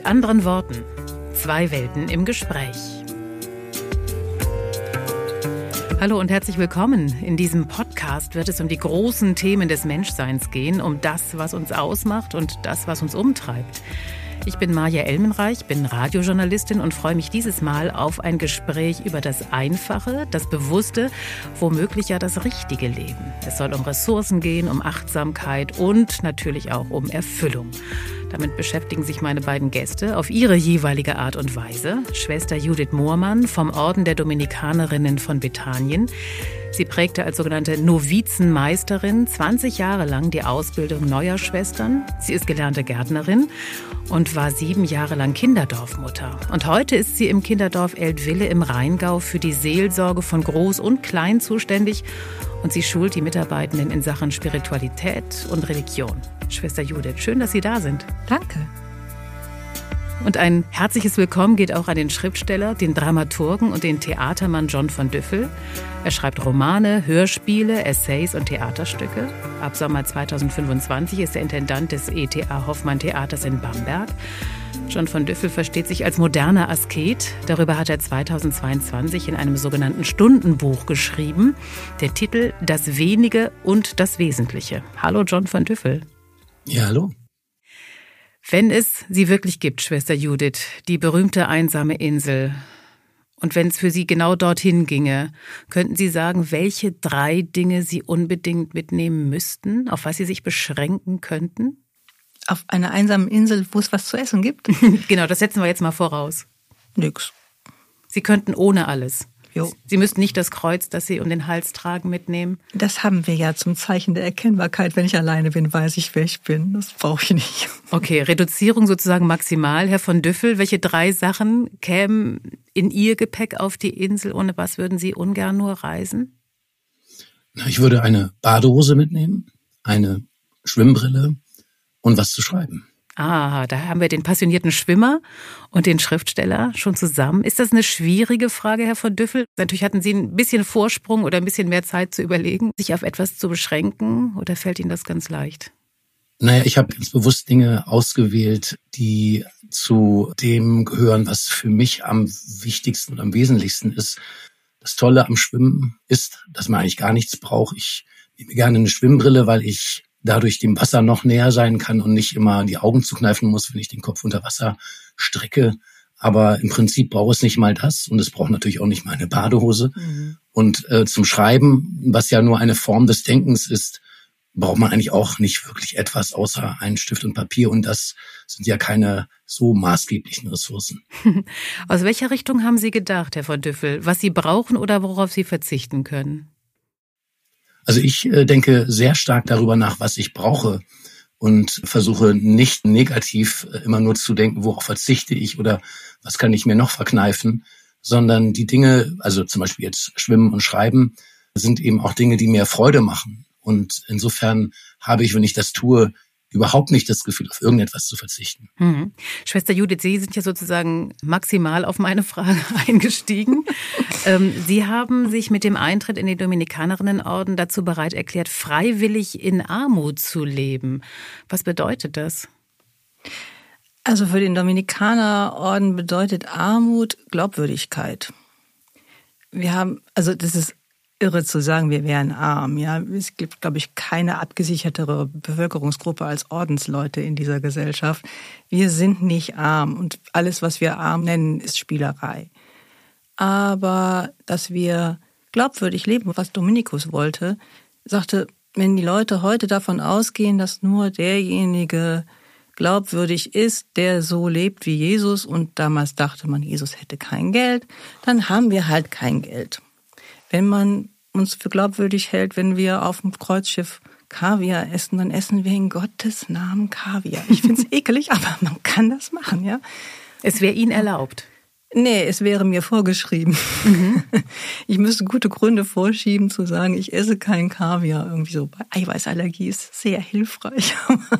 Mit anderen Worten, zwei Welten im Gespräch. Hallo und herzlich willkommen. In diesem Podcast wird es um die großen Themen des Menschseins gehen, um das, was uns ausmacht und das, was uns umtreibt. Ich bin Maja Elmenreich, bin Radiojournalistin und freue mich dieses Mal auf ein Gespräch über das Einfache, das Bewusste, womöglich ja das richtige Leben. Es soll um Ressourcen gehen, um Achtsamkeit und natürlich auch um Erfüllung. Damit beschäftigen sich meine beiden Gäste auf ihre jeweilige Art und Weise. Schwester Judith Mohrmann vom Orden der Dominikanerinnen von Bethanien. Sie prägte als sogenannte Novizenmeisterin 20 Jahre lang die Ausbildung neuer Schwestern. Sie ist gelernte Gärtnerin und war 7 Jahre lang Kinderdorfmutter. Und heute ist sie im Kinderdorf Eltville im Rheingau für die Seelsorge von Groß und Klein zuständig. Und sie schult die Mitarbeitenden in Sachen Spiritualität und Religion. Schwester Judith, schön, dass Sie da sind. Danke. Und ein herzliches Willkommen geht auch an den Schriftsteller, den Dramaturgen und den Theatermann John von Düffel. Er schreibt Romane, Hörspiele, Essays und Theaterstücke. Ab Sommer 2025 ist er Intendant des ETA Hoffmann Theaters in Bamberg. John von Düffel versteht sich als moderner Asket. Darüber hat er 2022 in einem sogenannten Stundenbuch geschrieben. Der Titel Das Wenige und das Wesentliche. Hallo John von Düffel. Ja, hallo. Wenn es sie wirklich gibt, Schwester Judith, die berühmte einsame Insel, und wenn es für Sie genau dorthin ginge, könnten Sie sagen, welche 3 Dinge Sie unbedingt mitnehmen müssten, auf was Sie sich beschränken könnten? Auf einer einsamen Insel, wo es was zu essen gibt? Genau, das setzen wir jetzt mal voraus. Nix. Sie könnten ohne alles. Jo. Sie müssten nicht das Kreuz, das Sie um den Hals tragen, mitnehmen. Das haben wir ja zum Zeichen der Erkennbarkeit. Wenn ich alleine bin, weiß ich, wer ich bin. Das brauche ich nicht. Okay, Reduzierung sozusagen maximal. Herr von Düffel, welche 3 Sachen kämen in Ihr Gepäck auf die Insel? Ohne was würden Sie ungern nur reisen? Ich würde eine Badehose mitnehmen, eine Schwimmbrille und was zu schreiben. Ah, da haben wir den passionierten Schwimmer und den Schriftsteller schon zusammen. Ist das eine schwierige Frage, Herr von Düffel? Natürlich hatten Sie ein bisschen Vorsprung oder ein bisschen mehr Zeit zu überlegen, sich auf etwas zu beschränken, oder fällt Ihnen das ganz leicht? Naja, ich habe ganz bewusst Dinge ausgewählt, die zu dem gehören, was für mich am wichtigsten und am wesentlichsten ist. Das Tolle am Schwimmen ist, dass man eigentlich gar nichts braucht. Ich nehme gerne eine Schwimmbrille, weil ich dadurch dem Wasser noch näher sein kann und nicht immer die Augen zukneifen muss, wenn ich den Kopf unter Wasser strecke. Aber im Prinzip braucht es nicht mal das und es braucht natürlich auch nicht mal eine Badehose. Mhm. Und zum Schreiben, was ja nur eine Form des Denkens ist, braucht man eigentlich auch nicht wirklich etwas außer einen Stift und Papier. Und das sind ja keine so maßgeblichen Ressourcen. Aus welcher Richtung haben Sie gedacht, Herr von Düffel? Was Sie brauchen oder worauf Sie verzichten können? Also ich denke sehr stark darüber nach, was ich brauche und versuche nicht negativ immer nur zu denken, worauf verzichte ich oder was kann ich mir noch verkneifen, sondern die Dinge, also zum Beispiel jetzt Schwimmen und Schreiben, sind eben auch Dinge, die mir Freude machen. Und insofern habe ich, wenn ich das tue, überhaupt nicht das Gefühl, auf irgendetwas zu verzichten. Schwester Judith, Sie sind ja sozusagen maximal auf meine Frage eingestiegen. Sie haben sich mit dem Eintritt in den Dominikanerinnenorden dazu bereit erklärt, freiwillig in Armut zu leben. Was bedeutet das? Also für den Dominikanerorden bedeutet Armut Glaubwürdigkeit. Das ist irre zu sagen, wir wären arm. Ja, es gibt, glaube ich, keine abgesichertere Bevölkerungsgruppe als Ordensleute in dieser Gesellschaft. Wir sind nicht arm und alles, was wir arm nennen, ist Spielerei. Aber dass wir glaubwürdig leben, was Dominikus wollte, sagte, wenn die Leute heute davon ausgehen, dass nur derjenige glaubwürdig ist, der so lebt wie Jesus, und damals dachte man, Jesus hätte kein Geld, dann haben wir halt kein Geld. Wenn man uns für glaubwürdig hält, wenn wir auf dem Kreuzschiff Kaviar essen, dann essen wir in Gottes Namen Kaviar. Ich finde es ekelig, aber man kann das machen, ja. Es wäre Ihnen erlaubt? Nee, es wäre mir vorgeschrieben. Mhm. Ich müsste gute Gründe vorschieben, zu sagen, ich esse kein Kaviar. Irgendwie so, bei Eiweißallergie ist sehr hilfreich.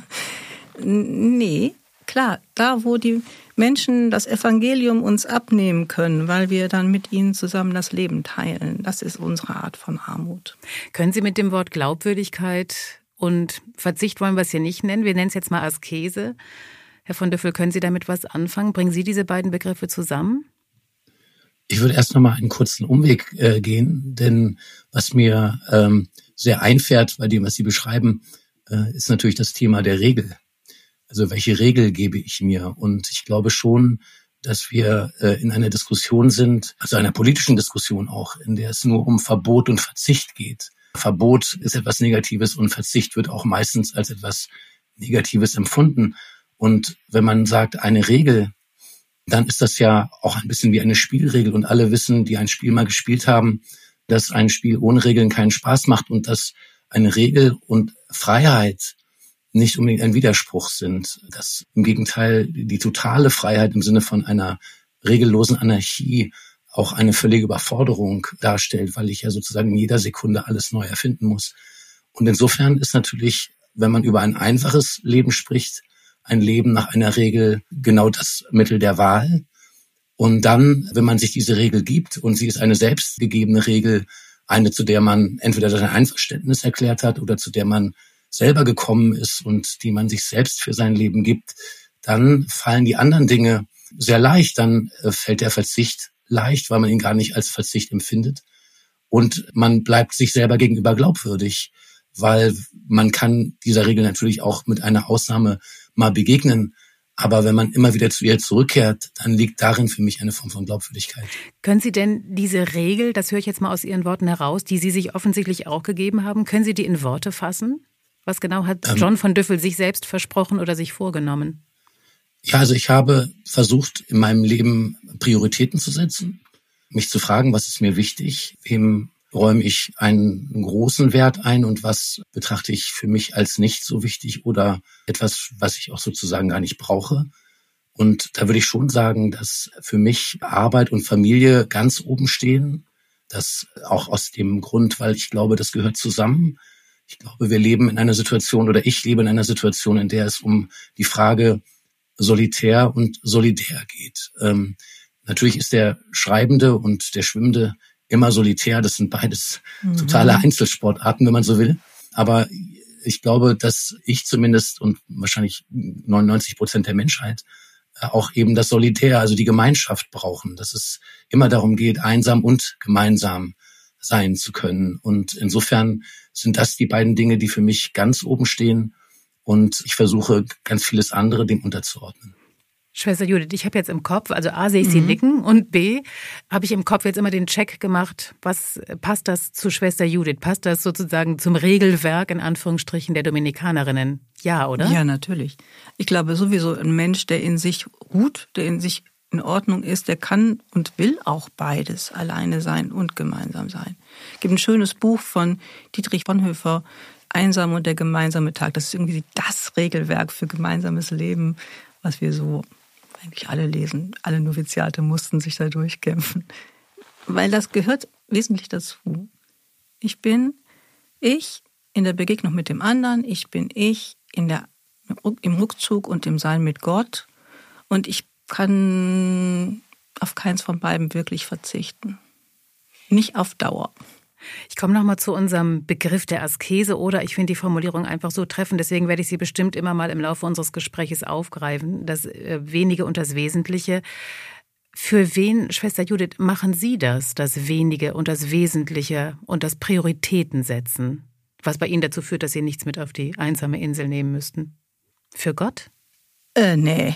Nee, klar, da wo die Menschen das Evangelium uns abnehmen können, weil wir dann mit ihnen zusammen das Leben teilen. Das ist unsere Art von Armut. Können Sie mit dem Wort Glaubwürdigkeit und Verzicht wollen wir es hier nicht nennen, wir nennen es jetzt mal Askese, Herr von Düffel, können Sie damit was anfangen? Bringen Sie diese beiden Begriffe zusammen? Ich würde erst noch mal einen kurzen Umweg gehen, denn was mir sehr einfährt bei dem, was Sie beschreiben, ist natürlich das Thema der Regel. Also welche Regel gebe ich mir? Und ich glaube schon, dass wir in einer Diskussion sind, also einer politischen Diskussion auch, in der es nur um Verbot und Verzicht geht. Verbot ist etwas Negatives und Verzicht wird auch meistens als etwas Negatives empfunden. Und wenn man sagt, eine Regel, dann ist das ja auch ein bisschen wie eine Spielregel. Und alle wissen, die ein Spiel mal gespielt haben, dass ein Spiel ohne Regeln keinen Spaß macht und dass eine Regel und Freiheit nicht unbedingt ein Widerspruch sind. Dass im Gegenteil die totale Freiheit im Sinne von einer regellosen Anarchie auch eine völlige Überforderung darstellt, weil ich ja sozusagen in jeder Sekunde alles neu erfinden muss. Und insofern ist natürlich, wenn man über ein einfaches Leben spricht, ein Leben nach einer Regel genau das Mittel der Wahl. Und dann, wenn man sich diese Regel gibt, und sie ist eine selbstgegebene Regel, eine, zu der man entweder sein Einverständnis erklärt hat oder zu der man selber gekommen ist und die man sich selbst für sein Leben gibt, dann fallen die anderen Dinge sehr leicht. Dann fällt der Verzicht leicht, weil man ihn gar nicht als Verzicht empfindet. Und man bleibt sich selber gegenüber glaubwürdig, weil man kann dieser Regel natürlich auch mit einer Ausnahme mal begegnen. Aber wenn man immer wieder zu ihr zurückkehrt, dann liegt darin für mich eine Form von Glaubwürdigkeit. Können Sie denn diese Regel, das höre ich jetzt mal aus Ihren Worten heraus, die Sie sich offensichtlich auch gegeben haben, können Sie die in Worte fassen? Was genau hat John von Düffel sich selbst versprochen oder sich vorgenommen? Ja, also ich habe versucht, in meinem Leben Prioritäten zu setzen, mich zu fragen, was ist mir wichtig, wem räume ich einen großen Wert ein und was betrachte ich für mich als nicht so wichtig oder etwas, was ich auch sozusagen gar nicht brauche. Und da würde ich schon sagen, dass für mich Arbeit und Familie ganz oben stehen. Das auch aus dem Grund, weil ich glaube, das gehört zusammen. Ich glaube, wir leben in einer Situation oder ich lebe in einer Situation, in der es um die Frage solitär und solidär geht. Natürlich ist der Schreibende und der Schwimmende immer solitär. Das sind beides totale Einzelsportarten, wenn man so will. Aber ich glaube, dass ich zumindest und wahrscheinlich 99% der Menschheit auch eben das Solitär, also die Gemeinschaft brauchen. Dass es immer darum geht, einsam und gemeinsam sein zu können. Und insofern sind das die beiden Dinge, die für mich ganz oben stehen. Und ich versuche, ganz vieles andere dem unterzuordnen. Schwester Judith, ich habe jetzt im Kopf, also A, sehe ich Sie nicken und B, habe ich im Kopf jetzt immer den Check gemacht, was passt das zu Schwester Judith? Passt das sozusagen zum Regelwerk, in Anführungsstrichen, der Dominikanerinnen? Ja, oder? Ja, natürlich. Ich glaube sowieso, ein Mensch, der in sich ruht, der in sich in Ordnung ist, der kann und will auch beides, alleine sein und gemeinsam sein. Es gibt ein schönes Buch von Dietrich Bonhoeffer, Einsam und der gemeinsame Tag. Das ist irgendwie das Regelwerk für gemeinsames Leben, was wir so eigentlich alle lesen. Alle Noviziate mussten sich da durchkämpfen. Weil das gehört wesentlich dazu. Ich bin ich in der Begegnung mit dem anderen, ich bin ich im Rückzug und im Sein mit Gott. Und ich kann auf keins von beiden wirklich verzichten. Nicht auf Dauer. Ich komme nochmal zu unserem Begriff der Askese oder ich finde die Formulierung einfach so treffend, deswegen werde ich sie bestimmt immer mal im Laufe unseres Gespräches aufgreifen, das Wenige und das Wesentliche. Für wen, Schwester Judith, machen Sie das Wenige und das Wesentliche und das Prioritäten setzen, was bei Ihnen dazu führt, dass Sie nichts mit auf die einsame Insel nehmen müssten? Für Gott? Nee.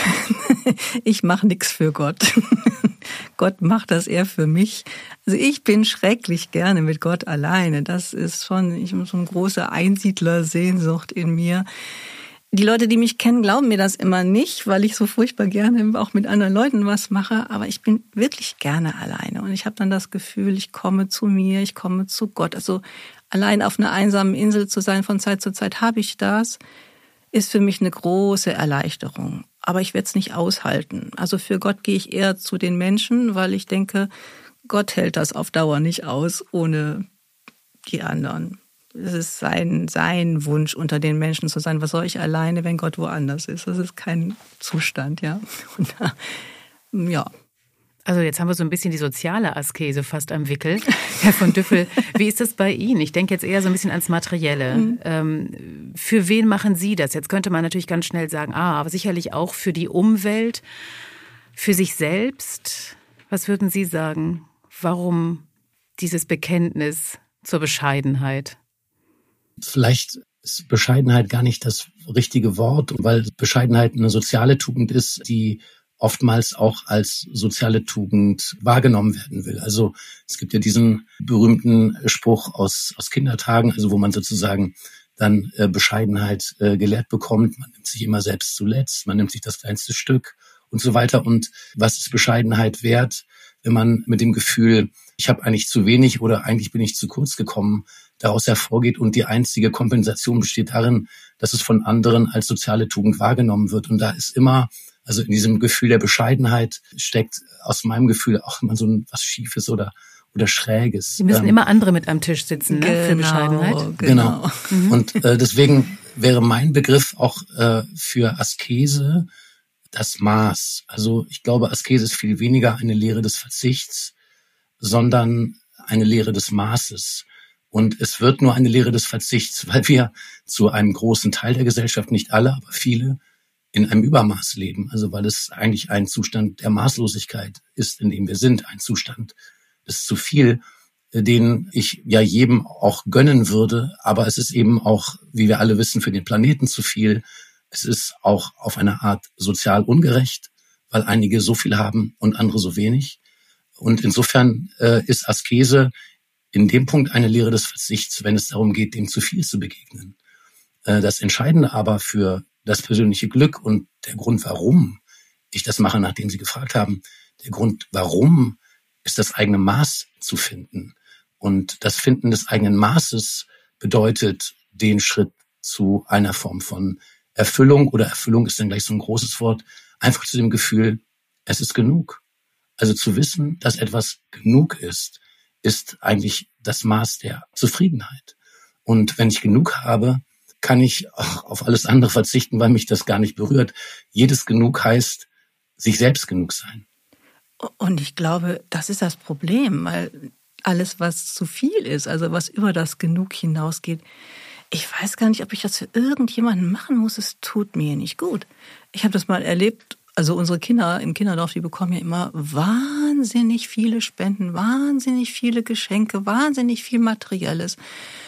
Ich mache nichts für Gott. Gott macht das eher für mich. Also ich bin schrecklich gerne mit Gott alleine. Das ist schon so eine große Einsiedlersehnsucht in mir. Die Leute, die mich kennen, glauben mir das immer nicht, weil ich so furchtbar gerne auch mit anderen Leuten was mache. Aber ich bin wirklich gerne alleine. Und ich habe dann das Gefühl, ich komme zu mir, ich komme zu Gott. Also allein auf einer einsamen Insel zu sein, von Zeit zu Zeit habe ich das, ist für mich eine große Erleichterung. Aber ich werde es nicht aushalten. Also für Gott gehe ich eher zu den Menschen, weil ich denke, Gott hält das auf Dauer nicht aus ohne die anderen. Es ist sein Wunsch, unter den Menschen zu sein. Was soll ich alleine, wenn Gott woanders ist? Das ist kein Zustand, ja. Und, ja. Also jetzt haben wir so ein bisschen die soziale Askese fast am Wickel. Herr von Düffel, wie ist das bei Ihnen? Ich denke jetzt eher so ein bisschen ans Materielle. Für wen machen Sie das? Jetzt könnte man natürlich ganz schnell sagen, aber sicherlich auch für die Umwelt, für sich selbst. Was würden Sie sagen? Warum dieses Bekenntnis zur Bescheidenheit? Vielleicht ist Bescheidenheit gar nicht das richtige Wort, weil Bescheidenheit eine soziale Tugend ist, die oftmals auch als soziale Tugend wahrgenommen werden will. Also es gibt ja diesen berühmten Spruch aus Kindertagen, also wo man sozusagen dann Bescheidenheit gelehrt bekommt. Man nimmt sich immer selbst zuletzt, man nimmt sich das kleinste Stück und so weiter. Und was ist Bescheidenheit wert, wenn man mit dem Gefühl, ich habe eigentlich zu wenig oder eigentlich bin ich zu kurz gekommen, daraus hervorgeht und die einzige Kompensation besteht darin, dass es von anderen als soziale Tugend wahrgenommen wird. Und da ist immer, also in diesem Gefühl der Bescheidenheit steckt aus meinem Gefühl auch immer so was Schiefes oder Schräges. Sie müssen immer andere mit am Tisch sitzen, ne? Für Bescheidenheit. Genau. Und deswegen wäre mein Begriff auch für Askese das Maß. Also ich glaube, Askese ist viel weniger eine Lehre des Verzichts, sondern eine Lehre des Maßes. Und es wird nur eine Lehre des Verzichts, weil wir zu einem großen Teil der Gesellschaft, nicht alle, aber viele, in einem Übermaß leben. Also weil es eigentlich ein Zustand der Maßlosigkeit ist, in dem wir sind. Ein Zustand des zu viel, den ich ja jedem auch gönnen würde. Aber es ist eben auch, wie wir alle wissen, für den Planeten zu viel. Es ist auch auf eine Art sozial ungerecht, weil einige so viel haben und andere so wenig. Und insofern ist Askese in dem Punkt eine Lehre des Verzichts, wenn es darum geht, dem zu viel zu begegnen. Das Entscheidende aber für das persönliche Glück und der Grund, warum ich das mache, nachdem Sie gefragt haben, der Grund, warum ist das eigene Maß zu finden. Und das Finden des eigenen Maßes bedeutet den Schritt zu einer Form von Erfüllung, oder Erfüllung ist dann gleich so ein großes Wort, einfach zu dem Gefühl, es ist genug. Also zu wissen, dass etwas genug ist eigentlich das Maß der Zufriedenheit. Und wenn ich genug habe, kann ich auch auf alles andere verzichten, weil mich das gar nicht berührt. Jedes Genug heißt, sich selbst genug sein. Und ich glaube, das ist das Problem, weil alles, was zu viel ist, also was über das Genug hinausgeht, ich weiß gar nicht, ob ich das für irgendjemanden machen muss. Es tut mir nicht gut. Ich habe das mal erlebt. Also unsere Kinder im Kinderdorf, die bekommen ja immer wahnsinnig viele Spenden, wahnsinnig viele Geschenke, wahnsinnig viel Materielles.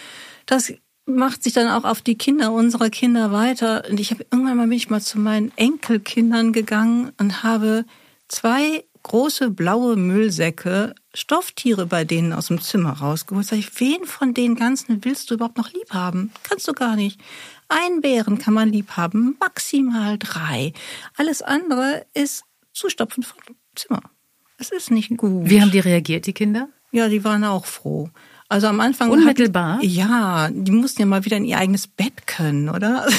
Das macht sich dann auch auf die Kinder unserer Kinder weiter. Und irgendwann bin ich mal zu meinen Enkelkindern gegangen und habe 2 große blaue Müllsäcke Stofftiere bei denen aus dem Zimmer rausgeholt. Sag ich, wen von den ganzen willst du überhaupt noch lieb haben? Kannst du gar nicht. Einen Bären kann man lieb haben, maximal 3. Alles andere ist Zustopfen vom Zimmer. Es ist nicht gut. Wie haben die reagiert, die Kinder? Ja, die waren auch froh. Also am Anfang unmittelbar? Die mussten ja mal wieder in ihr eigenes Bett können, oder?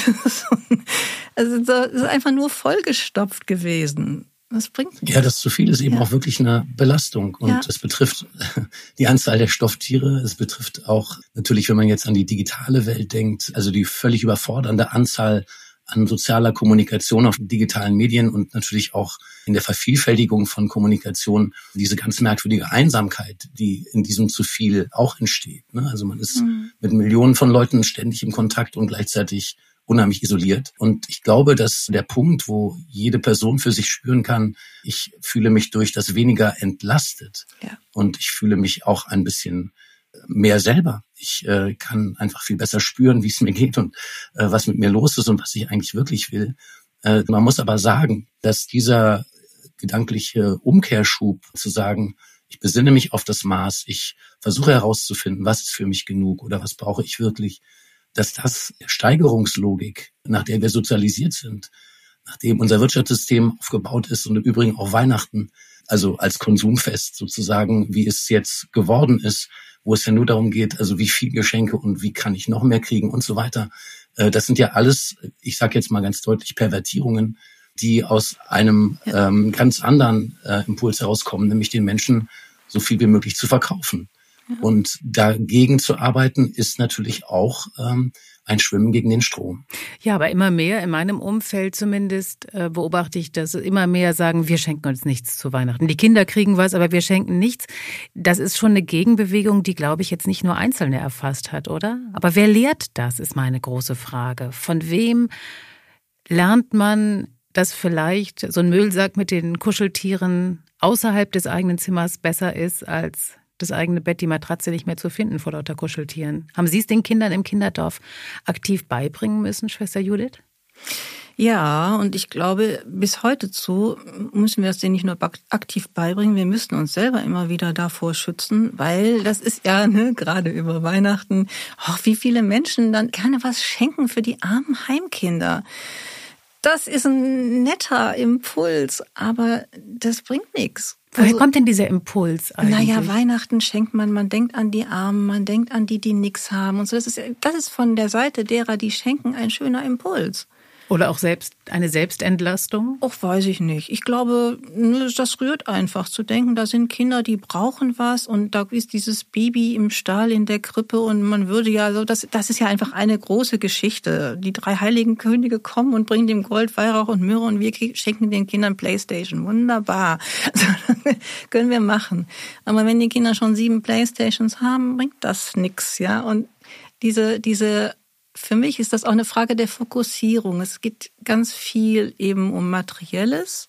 Also das ist einfach nur vollgestopft gewesen. Das bringt nichts. Ja, das zu viel ist eben auch wirklich eine Belastung. Und es betrifft die Anzahl der Stofftiere. Es betrifft auch natürlich, wenn man jetzt an die digitale Welt denkt, also die völlig überfordernde Anzahl an sozialer Kommunikation auf digitalen Medien und natürlich auch in der Vervielfältigung von Kommunikation diese ganz merkwürdige Einsamkeit, die in diesem zu viel auch entsteht. Also man ist mit Millionen von Leuten ständig im Kontakt und gleichzeitig unheimlich isoliert. Und ich glaube, dass der Punkt, wo jede Person für sich spüren kann, ich fühle mich durch das weniger entlastet. Ja. Und ich fühle mich auch ein bisschen mehr selber. Ich kann einfach viel besser spüren, wie es mir geht und was mit mir los ist und was ich eigentlich wirklich will. Man muss aber sagen, dass dieser gedankliche Umkehrschub zu sagen, ich besinne mich auf das Maß, ich versuche herauszufinden, was ist für mich genug oder was brauche ich wirklich, dass das Steigerungslogik, nach der wir sozialisiert sind, nachdem unser Wirtschaftssystem aufgebaut ist und im Übrigen auch Weihnachten, also als Konsumfest sozusagen, wie es jetzt geworden ist, wo es ja nur darum geht, also wie viel Geschenke und wie kann ich noch mehr kriegen und so weiter. Das sind ja alles, ich sage jetzt mal ganz deutlich, Pervertierungen, die aus einem ganz anderen Impuls herauskommen, nämlich den Menschen so viel wie möglich zu verkaufen. Und dagegen zu arbeiten ist natürlich auch ein Schwimmen gegen den Strom. Ja, aber immer mehr, in meinem Umfeld zumindest, beobachte ich, dass immer mehr sagen, wir schenken uns nichts zu Weihnachten. Die Kinder kriegen was, aber wir schenken nichts. Das ist schon eine Gegenbewegung, die, glaube ich, jetzt nicht nur Einzelne erfasst hat, oder? Aber wer lehrt das, ist meine große Frage. Von wem lernt man, dass vielleicht so ein Müllsack mit den Kuscheltieren außerhalb des eigenen Zimmers besser ist als das eigene Bett, die Matratze nicht mehr zu finden vor lauter Kuscheltieren? Haben Sie es den Kindern im Kinderdorf aktiv beibringen müssen, Schwester Judith? Ja, und ich glaube, bis heute müssen wir es denen nicht nur aktiv beibringen, wir müssen uns selber immer wieder davor schützen, weil das ist ja, gerade über Weihnachten, wie viele Menschen dann gerne was schenken für die armen Heimkinder. Das ist ein netter Impuls, aber das bringt nichts. Woher kommt denn dieser Impuls eigentlich? Naja, Weihnachten schenkt man denkt an die Armen, man denkt an die nichts haben und so. Das ist von der Seite derer, die schenken, ein schöner Impuls. Oder auch eine Selbstentlastung? Ach, weiß ich nicht. Ich glaube, das rührt einfach zu denken, da sind Kinder, die brauchen was und da ist dieses Baby im Stall in der Krippe und man würde ja so, das ist ja einfach eine große Geschichte. Die 3 heiligen Könige kommen und bringen dem Gold, Weihrauch und Myrrhe und wir schenken den Kindern Playstation. Wunderbar. Also, können wir machen. Aber wenn die Kinder schon 7 Playstations haben, bringt das nix, ja. Und für mich ist das auch eine Frage der Fokussierung. Es geht ganz viel eben um Materielles.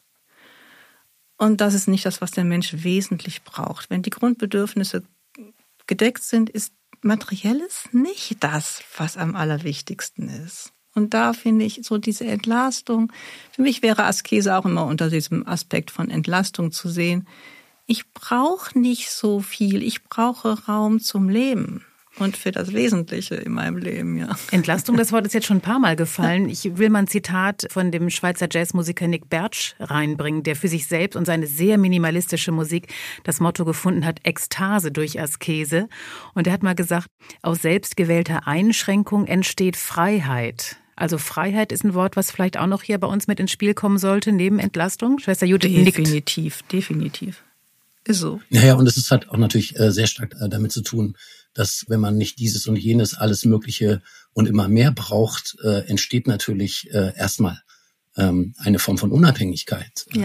Und das ist nicht das, was der Mensch wesentlich braucht. Wenn die Grundbedürfnisse gedeckt sind, ist Materielles nicht das, was am allerwichtigsten ist. Und da finde ich so diese Entlastung, für mich wäre Askese auch immer unter diesem Aspekt von Entlastung zu sehen. Ich brauche nicht so viel, ich brauche Raum zum Leben. Und für das Wesentliche in meinem Leben, ja. Entlastung, das Wort ist jetzt schon ein paar Mal gefallen. Ich will mal ein Zitat von dem Schweizer Jazzmusiker Nick Bertsch reinbringen, der für sich selbst und seine sehr minimalistische Musik das Motto gefunden hat, Ekstase durch Askese. Und er hat mal gesagt, aus selbstgewählter Einschränkung entsteht Freiheit. Also Freiheit ist ein Wort, was vielleicht auch noch hier bei uns mit ins Spiel kommen sollte, neben Entlastung. Schwester Judith nickt. Definitiv. Ist so. Naja, und es hat auch natürlich sehr stark damit zu tun, dass wenn man nicht dieses und jenes alles Mögliche und immer mehr braucht, entsteht natürlich erstmal eine Form von Unabhängigkeit. Ja.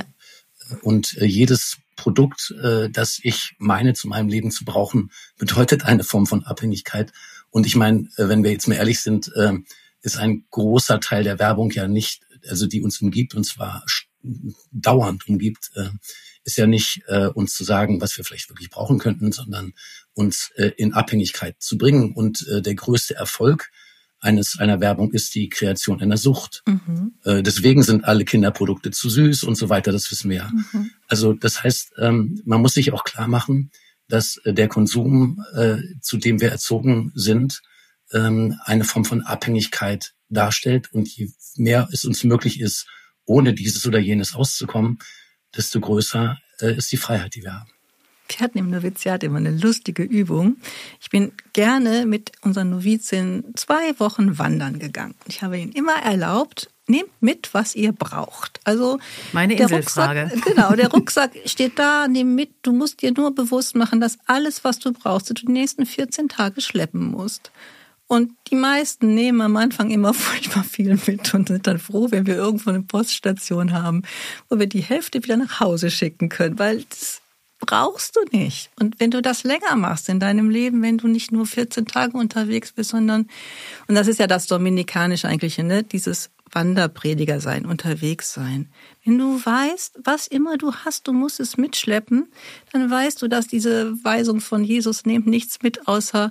Und jedes Produkt, das ich meine, zu meinem Leben zu brauchen, bedeutet eine Form von Abhängigkeit. Und ich meine, wenn wir jetzt mal ehrlich sind, ist ein großer Teil der Werbung ja nicht, also die uns umgibt, und zwar dauernd umgibt, ist ja nicht uns zu sagen, was wir vielleicht wirklich brauchen könnten, sondern uns in Abhängigkeit zu bringen. Und der größte Erfolg einer Werbung ist die Kreation einer Sucht. Mhm. Deswegen sind alle Kinderprodukte zu süß und so weiter, das wissen wir ja. Mhm. Also das heißt, man muss sich auch klar machen, dass der Konsum, zu dem wir erzogen sind, eine Form von Abhängigkeit darstellt. Und je mehr es uns möglich ist, ohne dieses oder jenes auszukommen, desto größer ist die Freiheit, die wir haben. Wir hatten im Noviziat immer eine lustige Übung. Ich bin gerne mit unseren Novizinnen 2 Wochen wandern gegangen. Ich habe ihnen immer erlaubt, nehmt mit, was ihr braucht. Also meine Inselfrage. Der Rucksack steht da, nimm mit. Du musst dir nur bewusst machen, dass alles, was du brauchst, du die nächsten 14 Tage schleppen musst. Und die meisten nehmen am Anfang immer furchtbar viel mit und sind dann froh, wenn wir irgendwo eine Poststation haben, wo wir die Hälfte wieder nach Hause schicken können, weil das brauchst du nicht. Und wenn du das länger machst in deinem Leben, wenn du nicht nur 14 Tage unterwegs bist, sondern, und das ist ja das Dominikanische eigentlich, ne, dieses Wanderprediger sein, unterwegs sein. Wenn du weißt, was immer du hast, du musst es mitschleppen, dann weißt du, dass diese Weisung von Jesus, nehmt nichts mit, außer,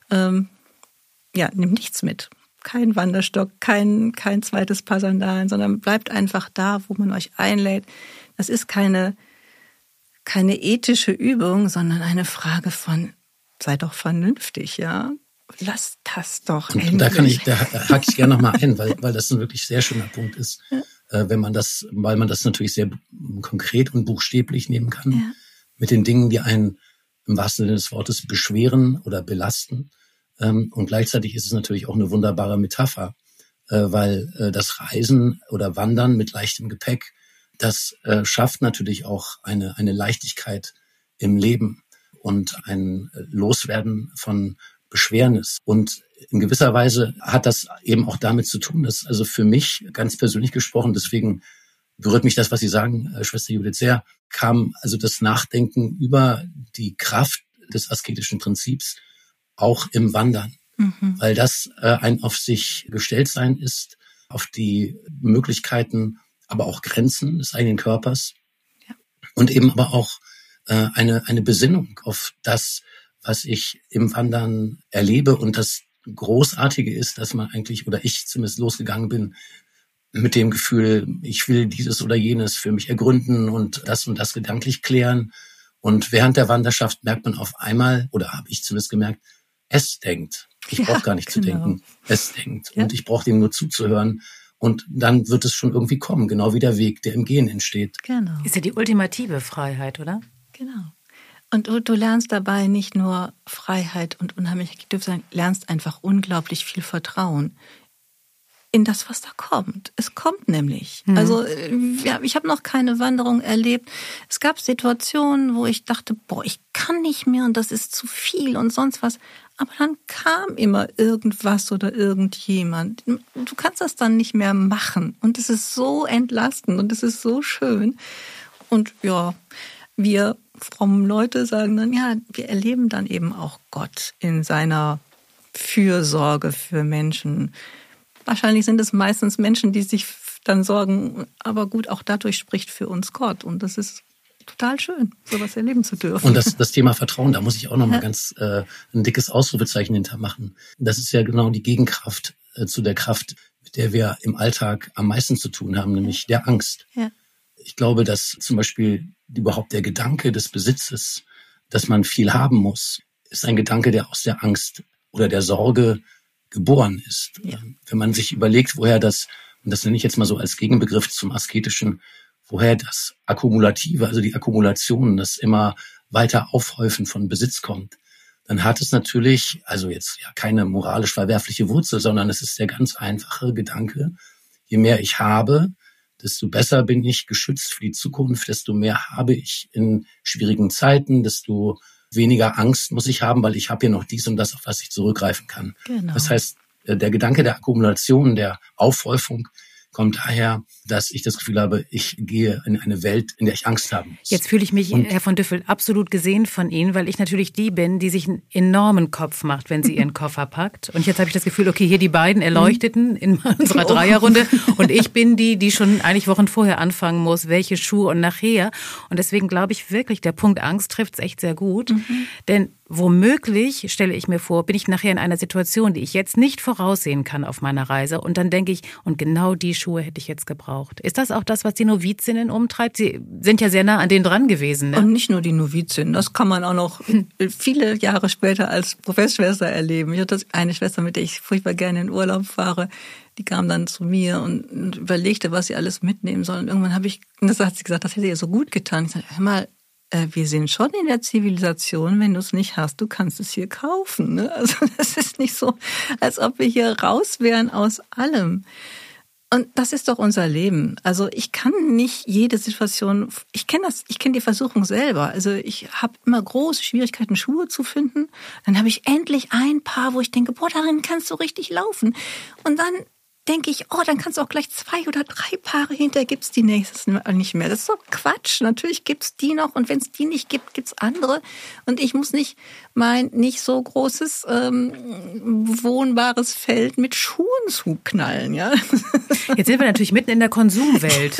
nimm nichts mit. Kein Wanderstock, kein zweites Paar Sandalen, sondern bleibt einfach da, wo man euch einlädt. Das ist keine ethische Übung, sondern eine Frage von, sei doch vernünftig, ja. Lass das doch endlich. Da hake ich gerne nochmal ein, weil das ein wirklich sehr schöner Punkt ist, ja. Weil man das natürlich sehr konkret und buchstäblich nehmen kann, ja. Mit den Dingen, die einen im wahrsten Sinne des Wortes beschweren oder belasten. Und gleichzeitig ist es natürlich auch eine wunderbare Metapher, weil das Reisen oder Wandern mit leichtem Gepäck, das schafft natürlich auch eine Leichtigkeit im Leben und ein Loswerden von Beschwernis. Und in gewisser Weise hat das eben auch damit zu tun, dass also für mich ganz persönlich gesprochen, deswegen berührt mich das, was Sie sagen, Schwester Judith, sehr, kam also das Nachdenken über die Kraft des asketischen Prinzips auch im Wandern. Weil das ein auf sich gestellt sein ist, auf die Möglichkeiten, aber auch Grenzen des eigenen Körpers und eben aber auch eine Besinnung auf das, was ich im Wandern erlebe. Und das Großartige ist, dass man eigentlich, oder ich zumindest losgegangen bin, mit dem Gefühl, ich will dieses oder jenes für mich ergründen und das gedanklich klären. Und während der Wanderschaft merkt man auf einmal, oder habe ich zumindest gemerkt, es denkt. Ich brauche gar nicht zu denken. Es denkt. Ja. Und ich brauche dem nur zuzuhören. Und dann wird es schon irgendwie kommen, genau wie der Weg, der im Gehen entsteht. Genau. Ist ja die ultimative Freiheit, oder? Genau. Und du lernst dabei nicht nur Freiheit und Unheimlichkeit, du lernst einfach unglaublich viel Vertrauen in das, was da kommt. Es kommt nämlich. Also ich habe noch keine Wanderung erlebt. Es gab Situationen, wo ich dachte, ich kann nicht mehr und das ist zu viel und sonst was. Aber dann kam immer irgendwas oder irgendjemand. Du kannst das dann nicht mehr machen. Und es ist so entlastend und es ist so schön. Und ja, wir frommen Leute sagen dann, ja, wir erleben dann eben auch Gott in seiner Fürsorge für Menschen. Wahrscheinlich sind es meistens Menschen, die sich dann sorgen, aber gut, auch dadurch spricht für uns Gott. Und das ist total schön, sowas erleben zu dürfen. Und das Thema Vertrauen, da muss ich auch nochmal ganz ein dickes Ausrufezeichen hintermachen. Das ist ja genau die Gegenkraft zu der Kraft, mit der wir im Alltag am meisten zu tun haben, nämlich der Angst. Ja. Ich glaube, dass zum Beispiel überhaupt der Gedanke des Besitzes, dass man viel haben muss, ist ein Gedanke, der aus der Angst oder der Sorge geboren ist. Ja. Wenn man sich überlegt, woher das, und das nenne ich jetzt mal so als Gegenbegriff zum Asketischen, woher das Akkumulative, also die Akkumulation, das immer weiter Aufhäufen von Besitz kommt, dann hat es natürlich, also jetzt ja keine moralisch verwerfliche Wurzel, sondern es ist der ganz einfache Gedanke, je mehr ich habe, desto besser bin ich geschützt für die Zukunft, desto mehr habe ich in schwierigen Zeiten, desto weniger Angst muss ich haben, weil ich habe ja noch dies und das, auf was ich zurückgreifen kann. Genau. Das heißt, der Gedanke der Akkumulation, der Aufhäufung kommt daher, dass ich das Gefühl habe, ich gehe in eine Welt, in der ich Angst haben muss. Jetzt fühle ich mich, Herr von Düffel, absolut gesehen von Ihnen, weil ich natürlich die bin, die sich einen enormen Kopf macht, wenn sie ihren Koffer packt. Und jetzt habe ich das Gefühl, okay, hier die beiden Erleuchteten in unserer Dreierrunde und ich bin die schon eigentlich Wochen vorher anfangen muss, welche Schuhe und nachher. Und deswegen glaube ich wirklich, der Punkt Angst trifft es echt sehr gut. Denn womöglich, stelle ich mir vor, bin ich nachher in einer Situation, die ich jetzt nicht voraussehen kann auf meiner Reise. Und dann denke ich, und genau die Schuhe hätte ich jetzt gebraucht. Ist das auch das, was die Novizinnen umtreibt? Sie sind ja sehr nah an denen dran gewesen, ne? Und nicht nur die Novizinnen, das kann man auch noch viele Jahre später als Professschwester erleben. Ich hatte eine Schwester, mit der ich furchtbar gerne in Urlaub fahre, die kam dann zu mir und überlegte, was sie alles mitnehmen soll. Und irgendwann das hat sie gesagt, das hätte ihr so gut getan. Ich sagte, hör mal, wir sind schon in der Zivilisation, wenn du es nicht hast, du kannst es hier kaufen. Ne? Also das ist nicht so, als ob wir hier raus wären aus allem. Und das ist doch unser Leben. Also ich kann nicht jede Situation, ich kenne die Versuchung selber. Also ich habe immer große Schwierigkeiten, Schuhe zu finden. Dann habe ich endlich ein Paar, wo ich denke, darin kannst du richtig laufen. Und dann denke ich, dann kannst du auch gleich 2 oder 3 Paare hinterher, gibt's die nächstes nicht mehr. Das ist doch Quatsch. Natürlich gibt's die noch und wenn es die nicht gibt, gibt's andere. Und ich muss nicht mein nicht so großes bewohnbares Feld mit Schuhen zuknallen. Ja? Jetzt sind wir natürlich mitten in der Konsumwelt.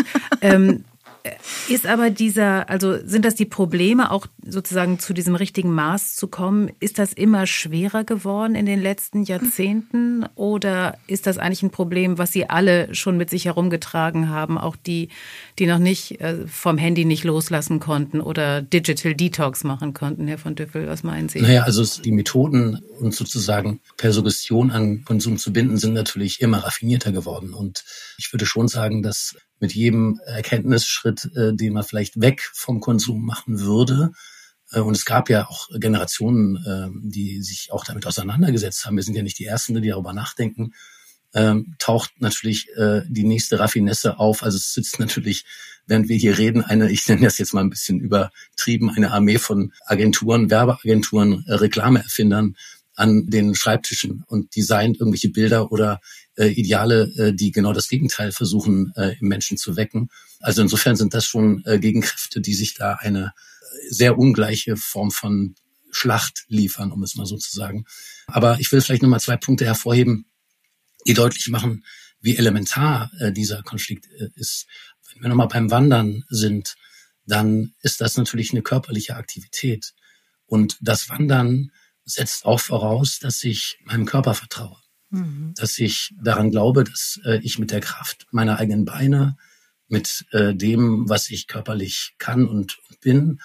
Ist aber sind das die Probleme, auch sozusagen zu diesem richtigen Maß zu kommen? Ist das immer schwerer geworden in den letzten Jahrzehnten? Oder ist das eigentlich ein Problem, was Sie alle schon mit sich herumgetragen haben? Auch die noch nicht vom Handy nicht loslassen konnten oder Digital Detox machen konnten, Herr von Düffel, was meinen Sie? Naja, also die Methoden und sozusagen per Suggestion an Konsum zu binden, sind natürlich immer raffinierter geworden. Und ich würde schon sagen, dass mit jedem Erkenntnisschritt, den man vielleicht weg vom Konsum machen würde. Und es gab ja auch Generationen, die sich auch damit auseinandergesetzt haben. Wir sind ja nicht die Ersten, die darüber nachdenken. Taucht natürlich die nächste Raffinesse auf. Also es sitzt natürlich, während wir hier reden, ich nenne das jetzt mal ein bisschen übertrieben, eine Armee von Agenturen, Werbeagenturen, Reklameerfindern, an den Schreibtischen und designt irgendwelche Bilder oder Ideale, die genau das Gegenteil versuchen, im Menschen zu wecken. Also insofern sind das schon Gegenkräfte, die sich da eine sehr ungleiche Form von Schlacht liefern, um es mal so zu sagen. Aber ich will vielleicht nochmal 2 Punkte hervorheben, die deutlich machen, wie elementar dieser Konflikt ist. Wenn wir nochmal beim Wandern sind, dann ist das natürlich eine körperliche Aktivität. Und das Wandern setzt auch voraus, dass ich meinem Körper vertraue. Dass ich daran glaube, dass ich mit der Kraft meiner eigenen Beine, mit dem, was ich körperlich kann und bin,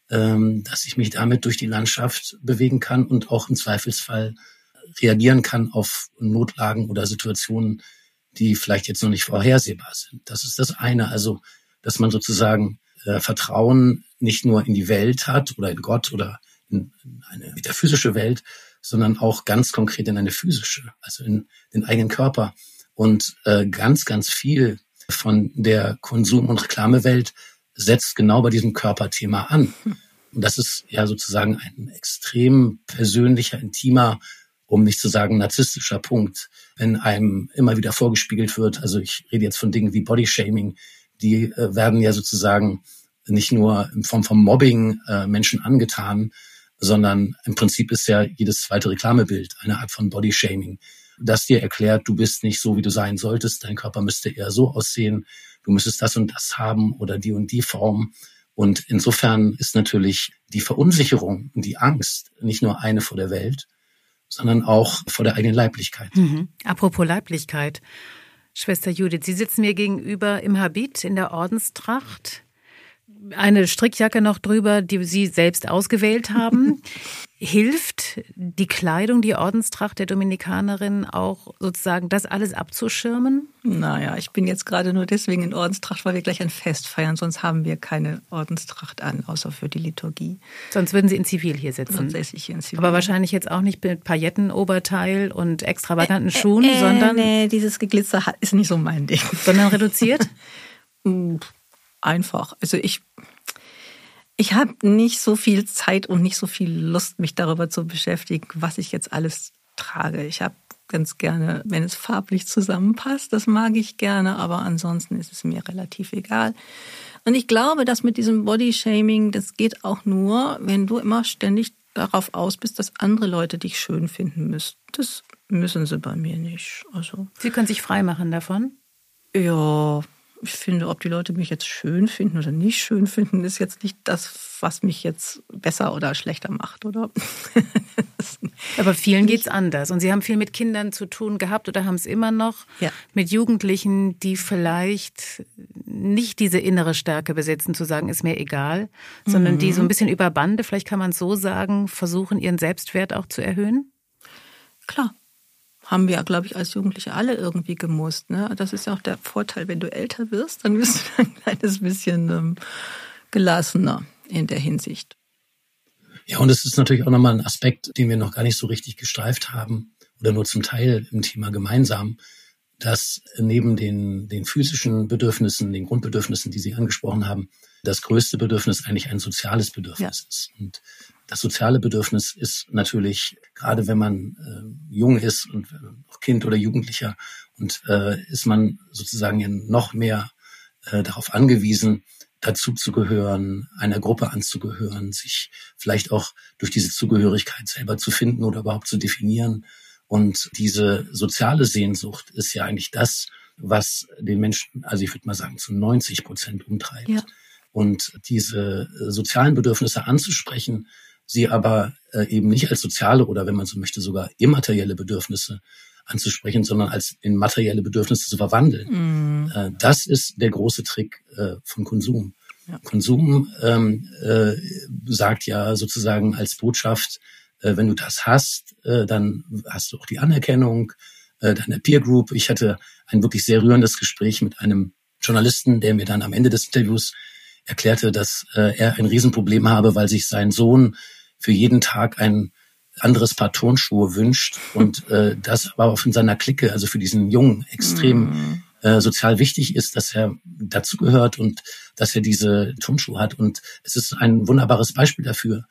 dass ich mich damit durch die Landschaft bewegen kann und auch im Zweifelsfall reagieren kann auf Notlagen oder Situationen, die vielleicht jetzt noch nicht vorhersehbar sind. Das ist das eine, also dass man sozusagen Vertrauen nicht nur in die Welt hat oder in Gott oder in eine metaphysische Welt, sondern auch ganz konkret in eine physische, also in den eigenen Körper. Und ganz, ganz viel von der Konsum- und Reklamewelt setzt genau bei diesem Körperthema an. Und das ist ja sozusagen ein extrem persönlicher, intimer, um nicht zu sagen narzisstischer Punkt, wenn einem immer wieder vorgespiegelt wird, also ich rede jetzt von Dingen wie Bodyshaming, die werden ja sozusagen nicht nur in Form von Mobbing Menschen angetan, sondern im Prinzip ist ja jedes zweite Reklamebild eine Art von Bodyshaming, das dir erklärt, du bist nicht so, wie du sein solltest, dein Körper müsste eher so aussehen, du müsstest das und das haben oder die und die Form. Und insofern ist natürlich die Verunsicherung und die Angst nicht nur eine vor der Welt, sondern auch vor der eigenen Leiblichkeit. Apropos Leiblichkeit, Schwester Judith, Sie sitzen mir gegenüber im Habit, in der Ordenstracht. Eine Strickjacke noch drüber, die Sie selbst ausgewählt haben. Hilft die Kleidung, die Ordenstracht der Dominikanerin auch sozusagen das alles abzuschirmen? Naja, ich bin jetzt gerade nur deswegen in Ordenstracht, weil wir gleich ein Fest feiern. Sonst haben wir keine Ordenstracht an, außer für die Liturgie. Sonst würden Sie in Zivil hier sitzen. Sonst esse ich hier in Zivil. Aber wahrscheinlich jetzt auch nicht mit Paillettenoberteil und extravaganten Schuhen, sondern... Nee, dieses Geglitzer ist nicht so mein Ding. Sondern reduziert? Einfach. Also ich habe nicht so viel Zeit und nicht so viel Lust, mich darüber zu beschäftigen, was ich jetzt alles trage. Ich habe ganz gerne, wenn es farblich zusammenpasst, das mag ich gerne, aber ansonsten ist es mir relativ egal. Und ich glaube, dass mit diesem Bodyshaming, das geht auch nur, wenn du immer ständig darauf aus bist, dass andere Leute dich schön finden müssen. Das müssen sie bei mir nicht. Also Sie können sich frei machen davon? Ja, ich finde, ob die Leute mich jetzt schön finden oder nicht schön finden, ist jetzt nicht das, was mich jetzt besser oder schlechter macht, oder? Aber vielen geht's anders. Und Sie haben viel mit Kindern zu tun gehabt oder haben es immer noch, ja, mit Jugendlichen, die vielleicht nicht diese innere Stärke besitzen, zu sagen, ist mir egal, sondern die so ein bisschen über Bande, vielleicht kann man es so sagen, versuchen, ihren Selbstwert auch zu erhöhen? Klar. Haben wir, glaube ich, als Jugendliche alle irgendwie gemusst. Ne? Das ist ja auch der Vorteil, wenn du älter wirst, dann wirst du ein kleines bisschen gelassener in der Hinsicht. Ja, und es ist natürlich auch nochmal ein Aspekt, den wir noch gar nicht so richtig gestreift haben oder nur zum Teil im Thema gemeinsam, dass neben den physischen Bedürfnissen, den Grundbedürfnissen, die Sie angesprochen haben, das größte Bedürfnis eigentlich ein soziales Bedürfnis ist. Und das soziale Bedürfnis ist natürlich, gerade wenn man jung ist und noch Kind oder Jugendlicher, und ist man sozusagen ja noch mehr darauf angewiesen, dazu zu gehören, einer Gruppe anzugehören, sich vielleicht auch durch diese Zugehörigkeit selber zu finden oder überhaupt zu definieren. Und diese soziale Sehnsucht ist ja eigentlich das, was den Menschen, also ich würde mal sagen, zu 90% umtreibt. Ja. Und diese sozialen Bedürfnisse anzusprechen, sie aber eben nicht als soziale oder, wenn man so möchte, sogar immaterielle Bedürfnisse anzusprechen, sondern als in materielle Bedürfnisse zu verwandeln. Das ist der große Trick von Konsum. Ja. Konsum sagt ja sozusagen als Botschaft, wenn du das hast, dann hast du auch die Anerkennung deiner Peer Group. Ich hatte ein wirklich sehr rührendes Gespräch mit einem Journalisten, der mir dann am Ende des Interviews erklärte, dass er ein Riesenproblem habe, weil sich sein Sohn für jeden Tag ein anderes Paar Turnschuhe wünscht und das aber auch in seiner Clique, also für diesen Jungen, extrem sozial wichtig ist, dass er dazugehört und dass er diese Turnschuhe hat. Und es ist ein wunderbares Beispiel dafür,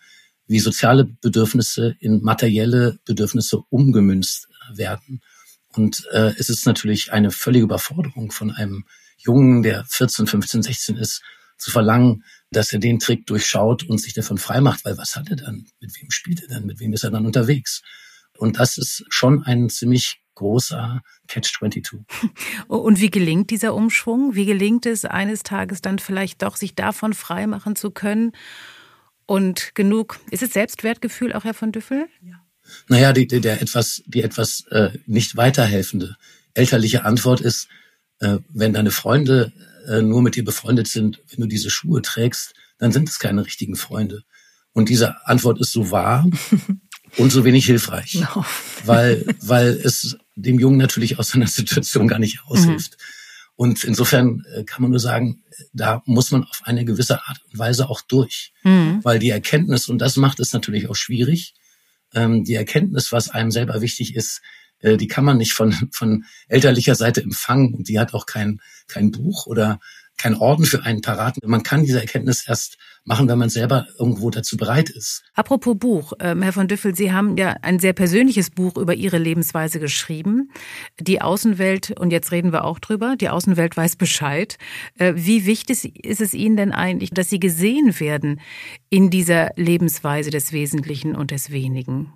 wie soziale Bedürfnisse in materielle Bedürfnisse umgemünzt werden. Und es ist natürlich eine völlige Überforderung von einem Jungen, der 14, 15, 16 ist, zu verlangen, dass er den Trick durchschaut und sich davon frei macht. Weil was hat er dann? Mit wem spielt er dann? Mit wem ist er dann unterwegs? Und das ist schon ein ziemlich großer Catch-22. Und wie gelingt dieser Umschwung? Wie gelingt es, eines Tages dann vielleicht doch, sich davon frei machen zu können? Und genug, ist es Selbstwertgefühl auch, Herr von Düffel? Ja. Naja, die etwas nicht weiterhelfende elterliche Antwort ist, wenn deine Freunde nur mit dir befreundet sind, wenn du diese Schuhe trägst, dann sind es keine richtigen Freunde. Und diese Antwort ist so wahr und so wenig hilfreich, no. weil es dem Jungen natürlich aus seiner Situation gar nicht aushilft. Und insofern kann man nur sagen, da muss man auf eine gewisse Art und Weise auch durch, weil die Erkenntnis, und das macht es natürlich auch schwierig, die Erkenntnis, was einem selber wichtig ist, die kann man nicht von elterlicher Seite empfangen, und die hat auch kein Buch oder kein Orden für einen parat. Man kann diese Erkenntnis erst machen, wenn man selber irgendwo dazu bereit ist. Apropos Buch, Herr von Düffel, Sie haben ja ein sehr persönliches Buch über Ihre Lebensweise geschrieben. Die Außenwelt, und jetzt reden wir auch drüber, die Außenwelt weiß Bescheid. Wie wichtig ist es Ihnen denn eigentlich, dass Sie gesehen werden in dieser Lebensweise des Wesentlichen und des Wenigen?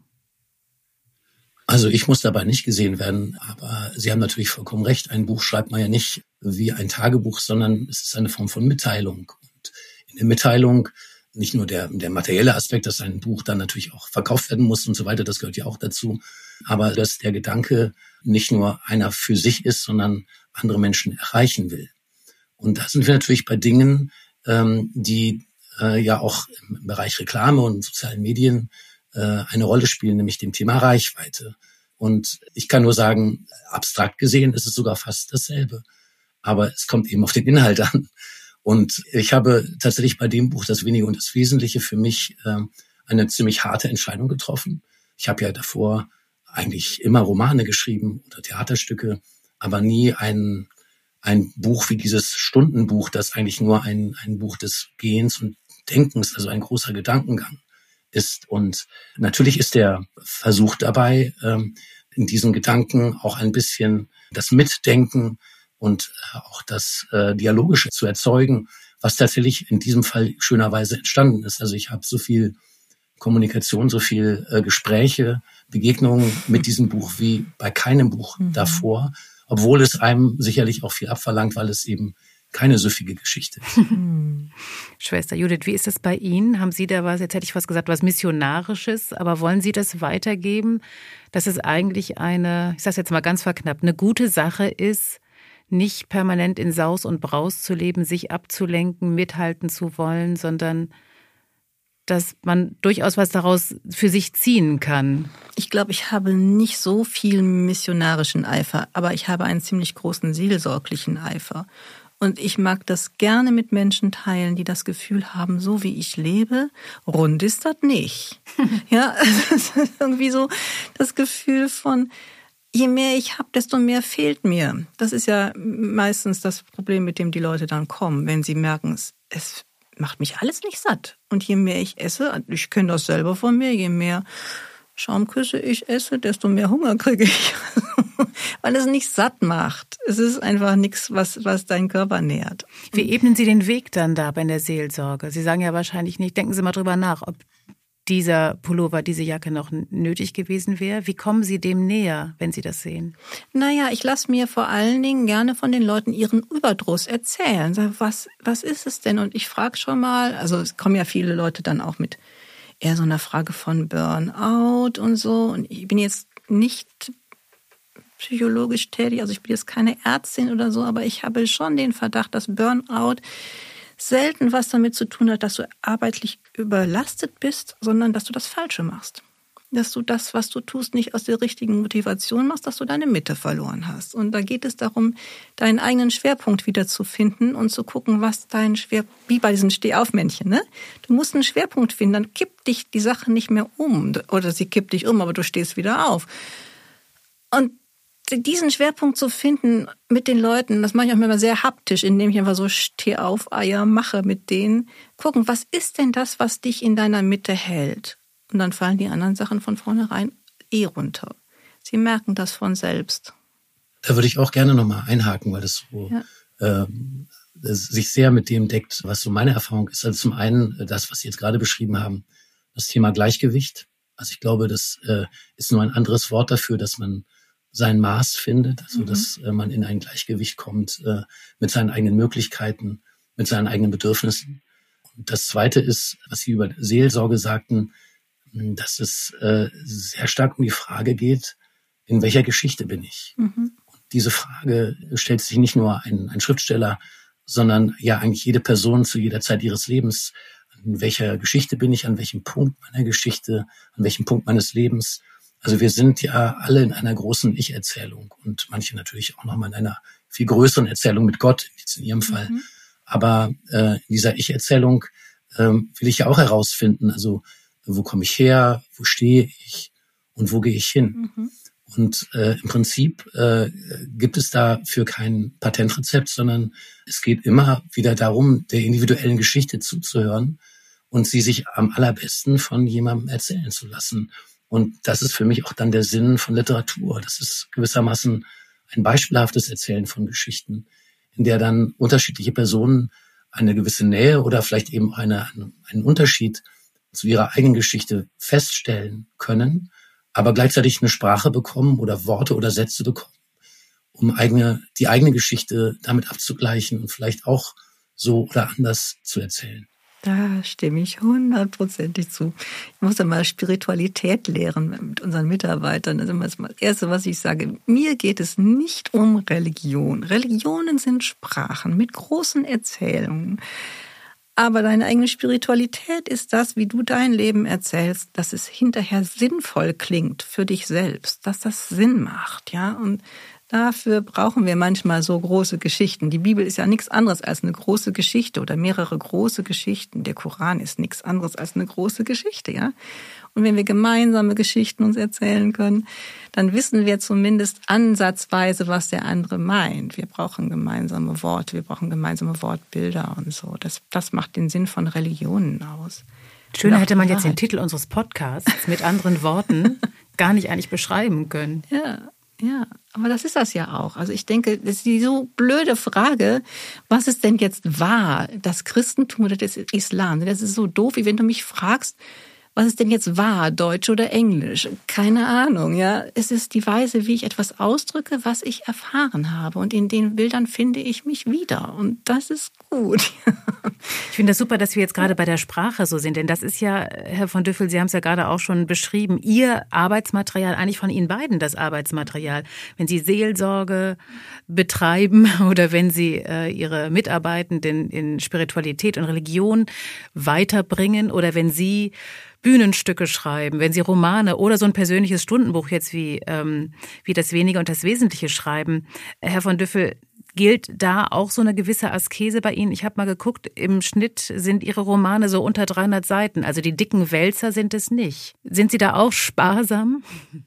Also ich muss dabei nicht gesehen werden, aber Sie haben natürlich vollkommen recht. Ein Buch schreibt man ja nicht wie ein Tagebuch, sondern es ist eine Form von Mitteilung. Und in der Mitteilung nicht nur der materielle Aspekt, dass ein Buch dann natürlich auch verkauft werden muss und so weiter, das gehört ja auch dazu, aber dass der Gedanke nicht nur einer für sich ist, sondern andere Menschen erreichen will. Und da sind wir natürlich bei Dingen, die ja auch im Bereich Reklame und sozialen Medien eine Rolle spielen, nämlich dem Thema Reichweite. Und ich kann nur sagen, abstrakt gesehen ist es sogar fast dasselbe. Aber es kommt eben auf den Inhalt an. Und ich habe tatsächlich bei dem Buch Das Wenige und das Wesentliche für mich eine ziemlich harte Entscheidung getroffen. Ich habe ja davor eigentlich immer Romane geschrieben oder Theaterstücke, aber nie ein Buch wie dieses Stundenbuch, das eigentlich nur ein Buch des Gehens und Denkens, also ein großer Gedankengang ist. Und natürlich ist der Versuch dabei, in diesen Gedanken auch ein bisschen das Mitdenken und auch das Dialogische zu erzeugen, was tatsächlich in diesem Fall schönerweise entstanden ist. Also ich habe so viel Kommunikation, so viel Gespräche, Begegnungen mit diesem Buch wie bei keinem Buch davor, obwohl es einem sicherlich auch viel abverlangt, weil es eben keine süffige Geschichte ist. Schwester Judith, wie ist es bei Ihnen? Haben Sie da was, jetzt hätte ich fast gesagt, was Missionarisches, aber wollen Sie das weitergeben, dass es eigentlich eine, ich sage es jetzt mal ganz verknappt, eine gute Sache ist, nicht permanent in Saus und Braus zu leben, sich abzulenken, mithalten zu wollen, sondern dass man durchaus was daraus für sich ziehen kann? Ich glaube, ich habe nicht so viel missionarischen Eifer, aber ich habe einen ziemlich großen seelsorglichen Eifer. Und ich mag das gerne mit Menschen teilen, die das Gefühl haben, so wie ich lebe, rund ist das nicht. Ja, es ist irgendwie so das Gefühl von, je mehr ich habe, desto mehr fehlt mir. Das ist ja meistens das Problem, mit dem die Leute dann kommen, wenn sie merken, es macht mich alles nicht satt. Und je mehr ich esse, ich kenne das selber von mir, je mehr Schaumküsse ich esse, desto mehr Hunger kriege ich. Weil es nicht satt macht. Es ist einfach nichts, was deinen Körper nährt. Wie ebnen Sie den Weg dann da bei der Seelsorge? Sie sagen ja wahrscheinlich nicht, denken Sie mal drüber nach, ob dieser Pullover, diese Jacke noch nötig gewesen wäre. Wie kommen Sie dem näher, wenn Sie das sehen? Naja, ich lasse mir vor allen Dingen gerne von den Leuten ihren Überdruss erzählen. Sag, was ist es denn? Und ich frage schon mal, also es kommen ja viele Leute dann auch mit eher so einer Frage von Burnout und so. Und ich bin jetzt nicht psychologisch tätig, also ich bin jetzt keine Ärztin oder so, aber ich habe schon den Verdacht, dass Burnout selten was damit zu tun hat, dass du arbeitlich überlastet bist, sondern dass du das Falsche machst. Dass du das, was du tust, nicht aus der richtigen Motivation machst, dass du deine Mitte verloren hast. Und da geht es darum, deinen eigenen Schwerpunkt wiederzufinden und zu gucken, was dein Schwerpunkt, wie bei diesen Stehaufmännchen, ne? Du musst einen Schwerpunkt finden, dann kippt dich die Sache nicht mehr um. Oder sie kippt dich um, aber du stehst wieder auf. Und diesen Schwerpunkt zu finden mit den Leuten, das mache ich auch immer sehr haptisch, indem ich einfach so Stehauf-Eier mache mit denen. Gucken, was ist denn das, was dich in deiner Mitte hält? Und dann fallen die anderen Sachen von vornherein runter. Sie merken das von selbst. Da würde ich auch gerne nochmal einhaken, weil das so sich sehr mit dem deckt, was so meine Erfahrung ist. Also zum einen das, was Sie jetzt gerade beschrieben haben, das Thema Gleichgewicht. Also ich glaube, das ist nur ein anderes Wort dafür, dass man sein Maß findet, also dass man in ein Gleichgewicht kommt mit seinen eigenen Möglichkeiten, mit seinen eigenen Bedürfnissen. Und das Zweite ist, was Sie über Seelsorge sagten, dass es sehr stark um die Frage geht, in welcher Geschichte bin ich? Und diese Frage stellt sich nicht nur ein Schriftsteller, sondern ja eigentlich jede Person zu jeder Zeit ihres Lebens. In welcher Geschichte bin ich, an welchem Punkt meiner Geschichte, an welchem Punkt meines Lebens? Also wir sind ja alle in einer großen Ich-Erzählung und manche natürlich auch nochmal in einer viel größeren Erzählung mit Gott, jetzt in Ihrem Fall. Aber in dieser Ich-Erzählung will ich ja auch herausfinden, also wo komme ich her, wo stehe ich und wo gehe ich hin? Und im Prinzip gibt es dafür kein Patentrezept, sondern es geht immer wieder darum, der individuellen Geschichte zuzuhören und sie sich am allerbesten von jemandem erzählen zu lassen. Und das ist für mich auch dann der Sinn von Literatur. Das ist gewissermaßen ein beispielhaftes Erzählen von Geschichten, in der dann unterschiedliche Personen eine gewisse Nähe oder vielleicht eben einen Unterschied zu ihrer eigenen Geschichte feststellen können, aber gleichzeitig eine Sprache bekommen oder Worte oder Sätze bekommen, um die eigene Geschichte damit abzugleichen und vielleicht auch so oder anders zu erzählen. Da stimme ich 100%ig zu. Ich muss ja mal Spiritualität lehren mit unseren Mitarbeitern. Das ist das Erste, was ich sage. Mir geht es nicht um Religion. Religionen sind Sprachen mit großen Erzählungen. Aber deine eigene Spiritualität ist das, wie du dein Leben erzählst, dass es hinterher sinnvoll klingt für dich selbst, dass das Sinn macht, ja. Und dafür brauchen wir manchmal so große Geschichten. Die Bibel ist ja nichts anderes als eine große Geschichte oder mehrere große Geschichten. Der Koran ist nichts anderes als eine große Geschichte, ja. Und wenn wir gemeinsame Geschichten uns erzählen können, dann wissen wir zumindest ansatzweise, was der andere meint. Wir brauchen gemeinsame Worte, wir brauchen gemeinsame Wortbilder und so. Das macht den Sinn von Religionen aus. Schöner hätte man jetzt den Titel unseres Podcasts mit anderen Worten gar nicht eigentlich beschreiben können. Ja, aber das ist das ja auch. Also ich denke, das ist die so blöde Frage, was ist denn jetzt wahr? Das Christentum oder das Islam? Das ist so doof, wie wenn du mich fragst, was ist denn jetzt wahr, Deutsch oder Englisch? Keine Ahnung, ja. Es ist die Weise, wie ich etwas ausdrücke, was ich erfahren habe. Und in den Bildern finde ich mich wieder. Und das ist gut. Ich finde das super, dass wir jetzt gerade bei der Sprache so sind. Denn das ist ja, Herr von Düffel, Sie haben es ja gerade auch schon beschrieben, Ihr Arbeitsmaterial, eigentlich von Ihnen beiden das Arbeitsmaterial. Wenn Sie Seelsorge betreiben oder wenn Sie Ihre Mitarbeitenden in Spiritualität und Religion weiterbringen oder wenn Sie Bühnenstücke schreiben, wenn Sie Romane oder so ein persönliches Stundenbuch jetzt wie das Wenige und das Wesentliche schreiben. Herr von Düffel, gilt da auch so eine gewisse Askese bei Ihnen? Ich habe mal geguckt, im Schnitt sind Ihre Romane so unter 300 Seiten. Also die dicken Wälzer sind es nicht. Sind Sie da auch sparsam?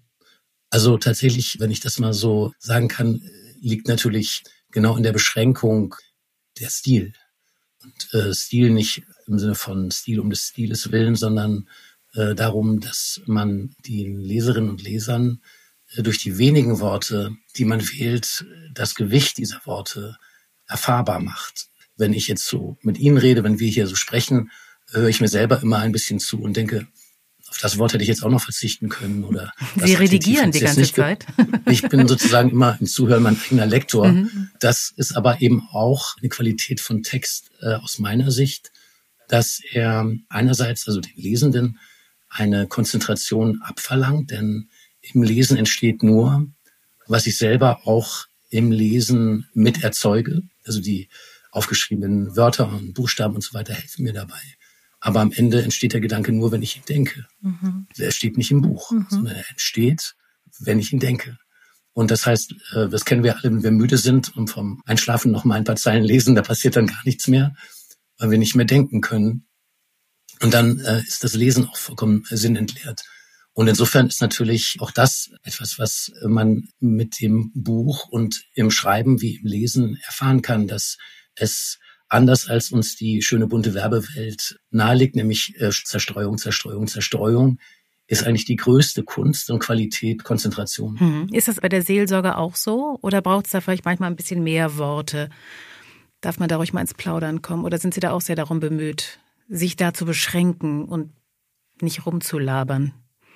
Also tatsächlich, wenn ich das mal so sagen kann, liegt natürlich genau in der Beschränkung der Stil. Und Stil nicht im Sinne von Stil um des Stiles willen, sondern darum, dass man den Leserinnen und Lesern durch die wenigen Worte, die man wählt, das Gewicht dieser Worte erfahrbar macht. Wenn ich jetzt so mit Ihnen rede, wenn wir hier so sprechen, höre ich mir selber immer ein bisschen zu und denke, auf das Wort hätte ich jetzt auch noch verzichten können. Oder Sie redigieren die ganze Zeit. Ich bin sozusagen immer im Zuhören mein eigener Lektor. Das ist aber eben auch eine Qualität von Text aus meiner Sicht, dass er einerseits, also den Lesenden, eine Konzentration abverlangt, denn im Lesen entsteht nur, was ich selber auch im Lesen mit erzeuge. Also die aufgeschriebenen Wörter und Buchstaben und so weiter helfen mir dabei. Aber am Ende entsteht der Gedanke nur, wenn ich ihn denke. Er steht nicht im Buch, sondern er entsteht, wenn ich ihn denke. Und das heißt, das kennen wir alle, wenn wir müde sind und vom Einschlafen noch mal ein paar Zeilen lesen, da passiert dann gar nichts mehr, weil wir nicht mehr denken können. Und dann ist das Lesen auch vollkommen sinnentleert. Und insofern ist natürlich auch das etwas, was man mit dem Buch und im Schreiben wie im Lesen erfahren kann, dass es anders als uns die schöne bunte Werbewelt nahelegt, nämlich Zerstreuung, Zerstreuung, Zerstreuung, ist eigentlich die größte Kunst und Qualität Konzentration. Ist das bei der Seelsorge auch so? Oder braucht es da vielleicht manchmal ein bisschen mehr Worte? Darf man da ruhig mal ins Plaudern kommen? Oder sind Sie da auch sehr darum bemüht, sich da zu beschränken und nicht rumzulabern?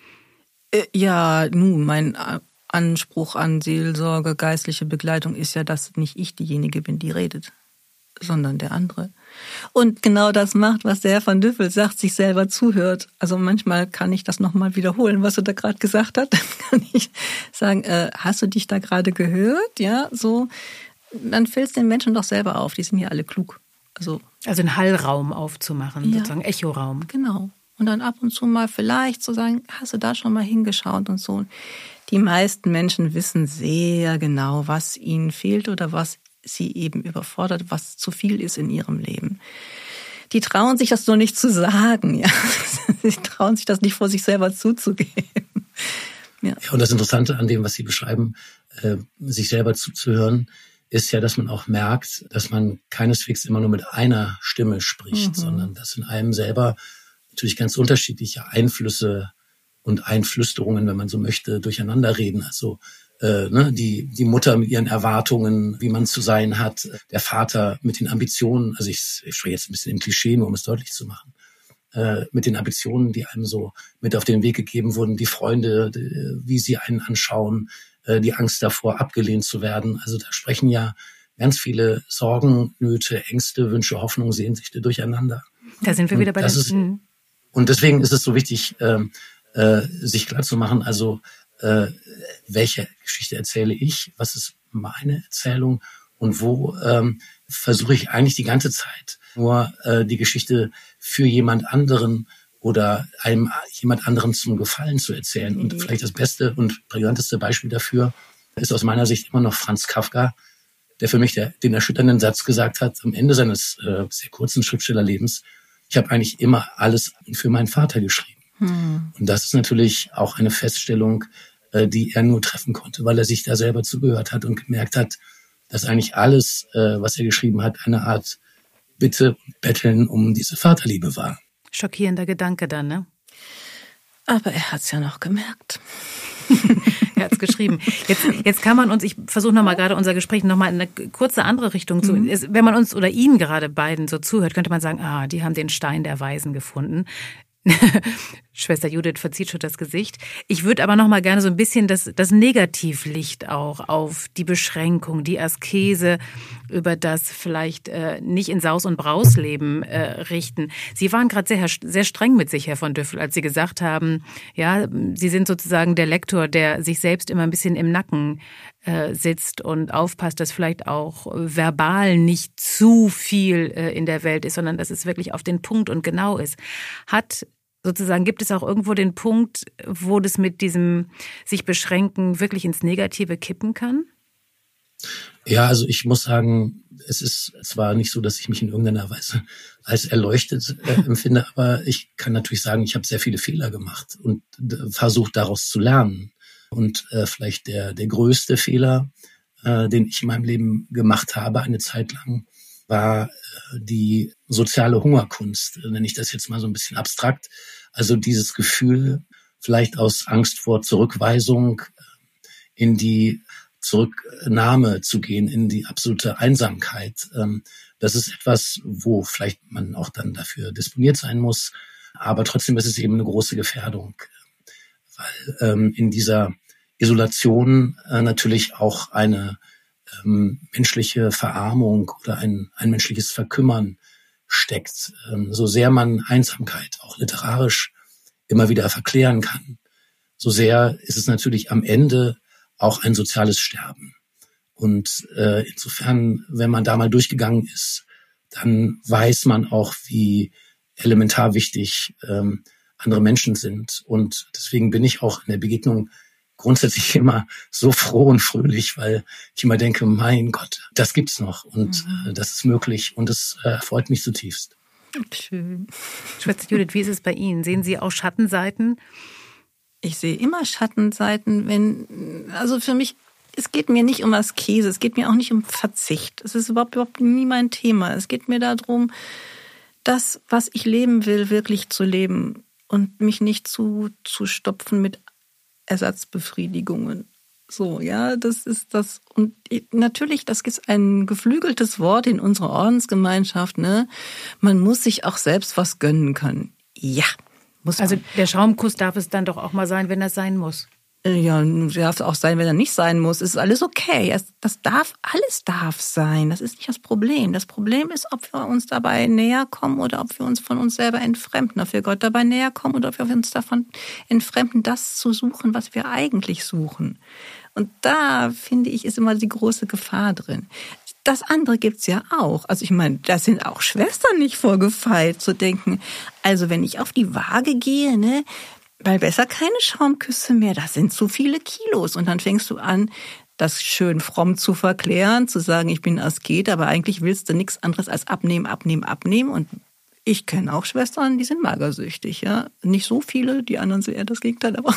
Ja, nun, mein Anspruch an Seelsorge, geistliche Begleitung ist ja, dass nicht ich diejenige bin, die redet, sondern der andere. Und genau das macht, was der Herr van Düffel sagt, sich selber zuhört. Also manchmal kann ich das nochmal wiederholen, was er da gerade gesagt hat. Dann kann ich sagen, hast du dich da gerade gehört? Ja, so. Dann fällt es den Menschen doch selber auf. Die sind ja alle klug. Also einen Hallraum aufzumachen, ja, sozusagen Echoraum. Genau. Und dann ab und zu mal vielleicht zu sagen, hast du da schon mal hingeschaut und so. Die meisten Menschen wissen sehr genau, was ihnen fehlt oder was sie eben überfordert, was zu viel ist in ihrem Leben. Die trauen sich das nur nicht zu sagen, ja. Sie trauen sich das nicht vor sich selber zuzugeben. Ja. Ja, und das Interessante an dem, was Sie beschreiben, sich selber zuzuhören, ist ja, dass man auch merkt, dass man keineswegs immer nur mit einer Stimme spricht, sondern dass in einem selber natürlich ganz unterschiedliche Einflüsse und Einflüsterungen, wenn man so möchte, durcheinander reden. Also die Mutter mit ihren Erwartungen, wie man zu sein hat, der Vater mit den Ambitionen, also ich spreche jetzt ein bisschen im Klischee, nur um es deutlich zu machen, mit den Ambitionen, die einem so mit auf den Weg gegeben wurden, die Freunde, wie sie einen anschauen, die Angst davor, abgelehnt zu werden. Also da sprechen ja ganz viele Sorgen, Nöte, Ängste, Wünsche, Hoffnungen, Sehnsüchte durcheinander. Da sind wir wieder bei dem. Und deswegen ist es so wichtig, sich klar zu machen, also welche Geschichte erzähle ich, was ist meine Erzählung und wo versuche ich eigentlich die ganze Zeit nur die Geschichte für jemand anderen oder einem jemand anderen zum Gefallen zu erzählen. Und vielleicht das beste und brilanteste Beispiel dafür ist aus meiner Sicht immer noch Franz Kafka, der für mich den erschütternden Satz gesagt hat, am Ende seines sehr kurzen Schriftstellerlebens: Ich habe eigentlich immer alles für meinen Vater geschrieben. Und das ist natürlich auch eine Feststellung, die er nur treffen konnte, weil er sich da selber zugehört hat und gemerkt hat, dass eigentlich alles, was er geschrieben hat, eine Art Bitte und Betteln um diese Vaterliebe war. Schockierender Gedanke dann, ne? Aber er hat's ja noch gemerkt. Er hat's geschrieben. Jetzt kann man uns, ich versuche nochmal gerade unser Gespräch nochmal in eine kurze andere Richtung zu, wenn man uns oder Ihnen gerade beiden so zuhört, könnte man sagen, die haben den Stein der Weisen gefunden. Schwester Judith verzieht schon das Gesicht. Ich würde aber noch mal gerne so ein bisschen das Negativlicht auch auf die Beschränkung, die Askese, über das vielleicht nicht in Saus und Braus leben richten. Sie waren gerade sehr, sehr streng mit sich, Herr von Düffel, als Sie gesagt haben, ja, Sie sind sozusagen der Lektor, der sich selbst immer ein bisschen im Nacken sitzt und aufpasst, dass vielleicht auch verbal nicht zu viel in der Welt ist, sondern dass es wirklich auf den Punkt und genau ist. Gibt es auch irgendwo den Punkt, wo das mit diesem sich beschränken wirklich ins Negative kippen kann? Ja, also ich muss sagen, es ist zwar nicht so, dass ich mich in irgendeiner Weise als erleuchtet empfinde, aber ich kann natürlich sagen, ich habe sehr viele Fehler gemacht und versucht daraus zu lernen. Und vielleicht der größte Fehler, den ich in meinem Leben gemacht habe, eine Zeit lang, war die soziale Hungerkunst, nenne ich das jetzt mal so ein bisschen abstrakt. Also dieses Gefühl, vielleicht aus Angst vor Zurückweisung in die Zurücknahme zu gehen, in die absolute Einsamkeit. Das ist etwas, wo vielleicht man auch dann dafür disponiert sein muss. Aber trotzdem ist es eben eine große Gefährdung, weil in dieser Isolation natürlich auch eine menschliche Verarmung oder ein menschliches Verkümmern steckt. So sehr man Einsamkeit auch literarisch immer wieder verklären kann, so sehr ist es natürlich am Ende auch ein soziales Sterben. Und insofern, wenn man da mal durchgegangen ist, dann weiß man auch, wie elementar wichtig andere Menschen sind. Und deswegen bin ich auch in der Begegnung grundsätzlich immer so froh und fröhlich, weil ich immer denke, mein Gott, das gibt's noch und das ist möglich und das freut mich zutiefst. Schön. Schwester Judith, wie ist es bei Ihnen? Sehen Sie auch Schattenseiten? Ich sehe immer Schattenseiten, also für mich es geht mir nicht um Askese, es geht mir auch nicht um Verzicht. Es ist überhaupt nie mein Thema. Es geht mir darum, das, was ich leben will, wirklich zu leben und mich nicht zu stopfen mit Ersatzbefriedigungen. So, ja, das ist das. Und natürlich, das ist ein geflügeltes Wort in unserer Ordensgemeinschaft, ne? Man muss sich auch selbst was gönnen können. Ja, muss man. Also der Schaumkuss darf es dann doch auch mal sein, wenn das sein muss. Ja, darf es auch sein, wenn er nicht sein muss. Es ist alles okay. Alles darf sein. Das ist nicht das Problem. Das Problem ist, ob wir uns dabei näher kommen oder ob wir uns von uns selber entfremden. Ob wir Gott dabei näher kommen oder ob wir uns davon entfremden, das zu suchen, was wir eigentlich suchen. Und da, finde ich, ist immer die große Gefahr drin. Das andere gibt's ja auch. Also ich meine, da sind auch Schwestern nicht vorgefeilt, zu denken, also wenn ich auf die Waage gehe, ne, weil besser keine Schaumküsse mehr, das sind zu viele Kilos. Und dann fängst du an, das schön fromm zu verklären, zu sagen, ich bin Asket, aber eigentlich willst du nichts anderes als abnehmen. Und ich kenne auch Schwestern, die sind magersüchtig, ja. Nicht so viele, die anderen sind eher das Gegenteil, aber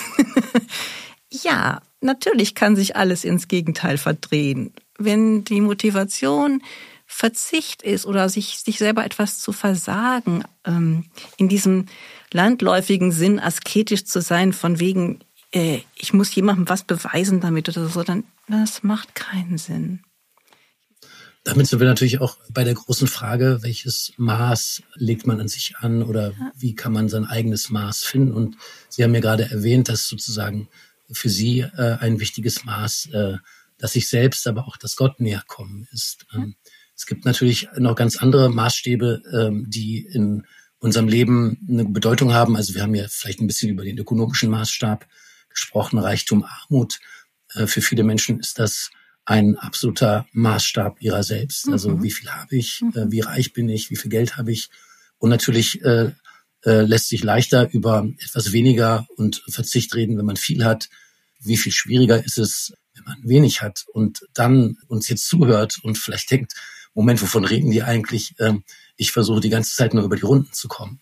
ja, natürlich kann sich alles ins Gegenteil verdrehen. Wenn die Motivation Verzicht ist oder sich selber etwas zu versagen, in diesem landläufigen Sinn asketisch zu sein, von wegen, ich muss jemandem was beweisen damit oder so, dann das macht keinen Sinn. Damit sind wir natürlich auch bei der großen Frage, welches Maß legt man an sich an oder wie kann man sein eigenes Maß finden? Und Sie haben ja gerade erwähnt, dass sozusagen für Sie ein wichtiges Maß, dass sich selbst, aber auch das Gott näher kommen ist. Es gibt natürlich noch ganz andere Maßstäbe, die in unserem Leben eine Bedeutung haben. Also wir haben ja vielleicht ein bisschen über den ökonomischen Maßstab gesprochen, Reichtum, Armut. Für viele Menschen ist das ein absoluter Maßstab ihrer selbst. Also wie viel habe ich, wie reich bin ich, wie viel Geld habe ich. Und natürlich lässt sich leichter über etwas weniger und Verzicht reden, wenn man viel hat. Wie viel schwieriger ist es, wenn man wenig hat und dann uns jetzt zuhört und vielleicht denkt, Moment, wovon reden die eigentlich? Ich versuche die ganze Zeit nur über die Runden zu kommen.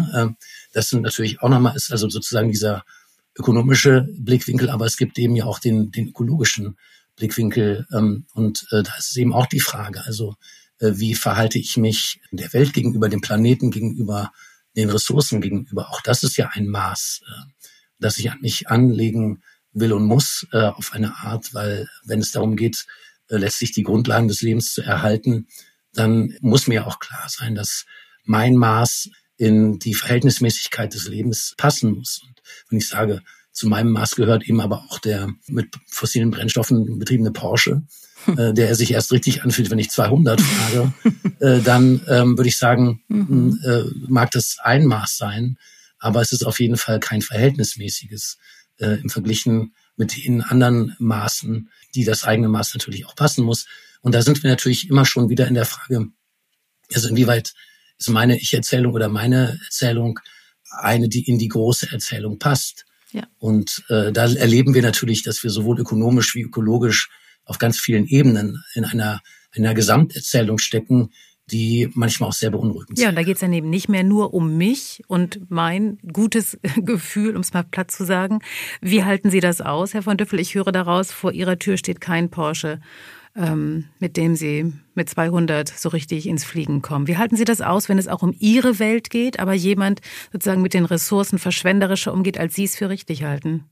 Das sind natürlich auch nochmal, ist also sozusagen dieser ökonomische Blickwinkel, aber es gibt eben ja auch den ökologischen Blickwinkel. Und da ist es eben auch die Frage, also wie verhalte ich mich der Welt gegenüber, dem Planeten gegenüber, den Ressourcen gegenüber? Auch das ist ja ein Maß, das ich an mich anlegen will und muss auf eine Art, weil wenn es darum geht, letztlich die Grundlagen des Lebens zu erhalten, dann muss mir auch klar sein, dass mein Maß in die Verhältnismäßigkeit des Lebens passen muss. Und wenn ich sage, zu meinem Maß gehört eben aber auch der mit fossilen Brennstoffen betriebene Porsche, der sich erst richtig anfühlt, wenn ich 200 fahre, dann würde ich sagen, mag das ein Maß sein, aber es ist auf jeden Fall kein verhältnismäßiges im Verglichen mit den anderen Maßen, die das eigene Maß natürlich auch passen muss. Und da sind wir natürlich immer schon wieder in der Frage, also inwieweit ist meine Ich-Erzählung oder meine Erzählung eine, die in die große Erzählung passt. Ja. Und da erleben wir natürlich, dass wir sowohl ökonomisch wie ökologisch auf ganz vielen Ebenen in einer Gesamterzählung stecken, die manchmal auch sehr beunruhigend sind. Ja, und da geht es dann eben nicht mehr nur um mich und mein gutes Gefühl, um es mal platt zu sagen. Wie halten Sie das aus, Herr von Düffel? Ich höre daraus, vor Ihrer Tür steht kein Porsche, mit dem Sie mit 200 so richtig ins Fliegen kommen. Wie halten Sie das aus, wenn es auch um Ihre Welt geht, aber jemand sozusagen mit den Ressourcen verschwenderischer umgeht, als Sie es für richtig halten?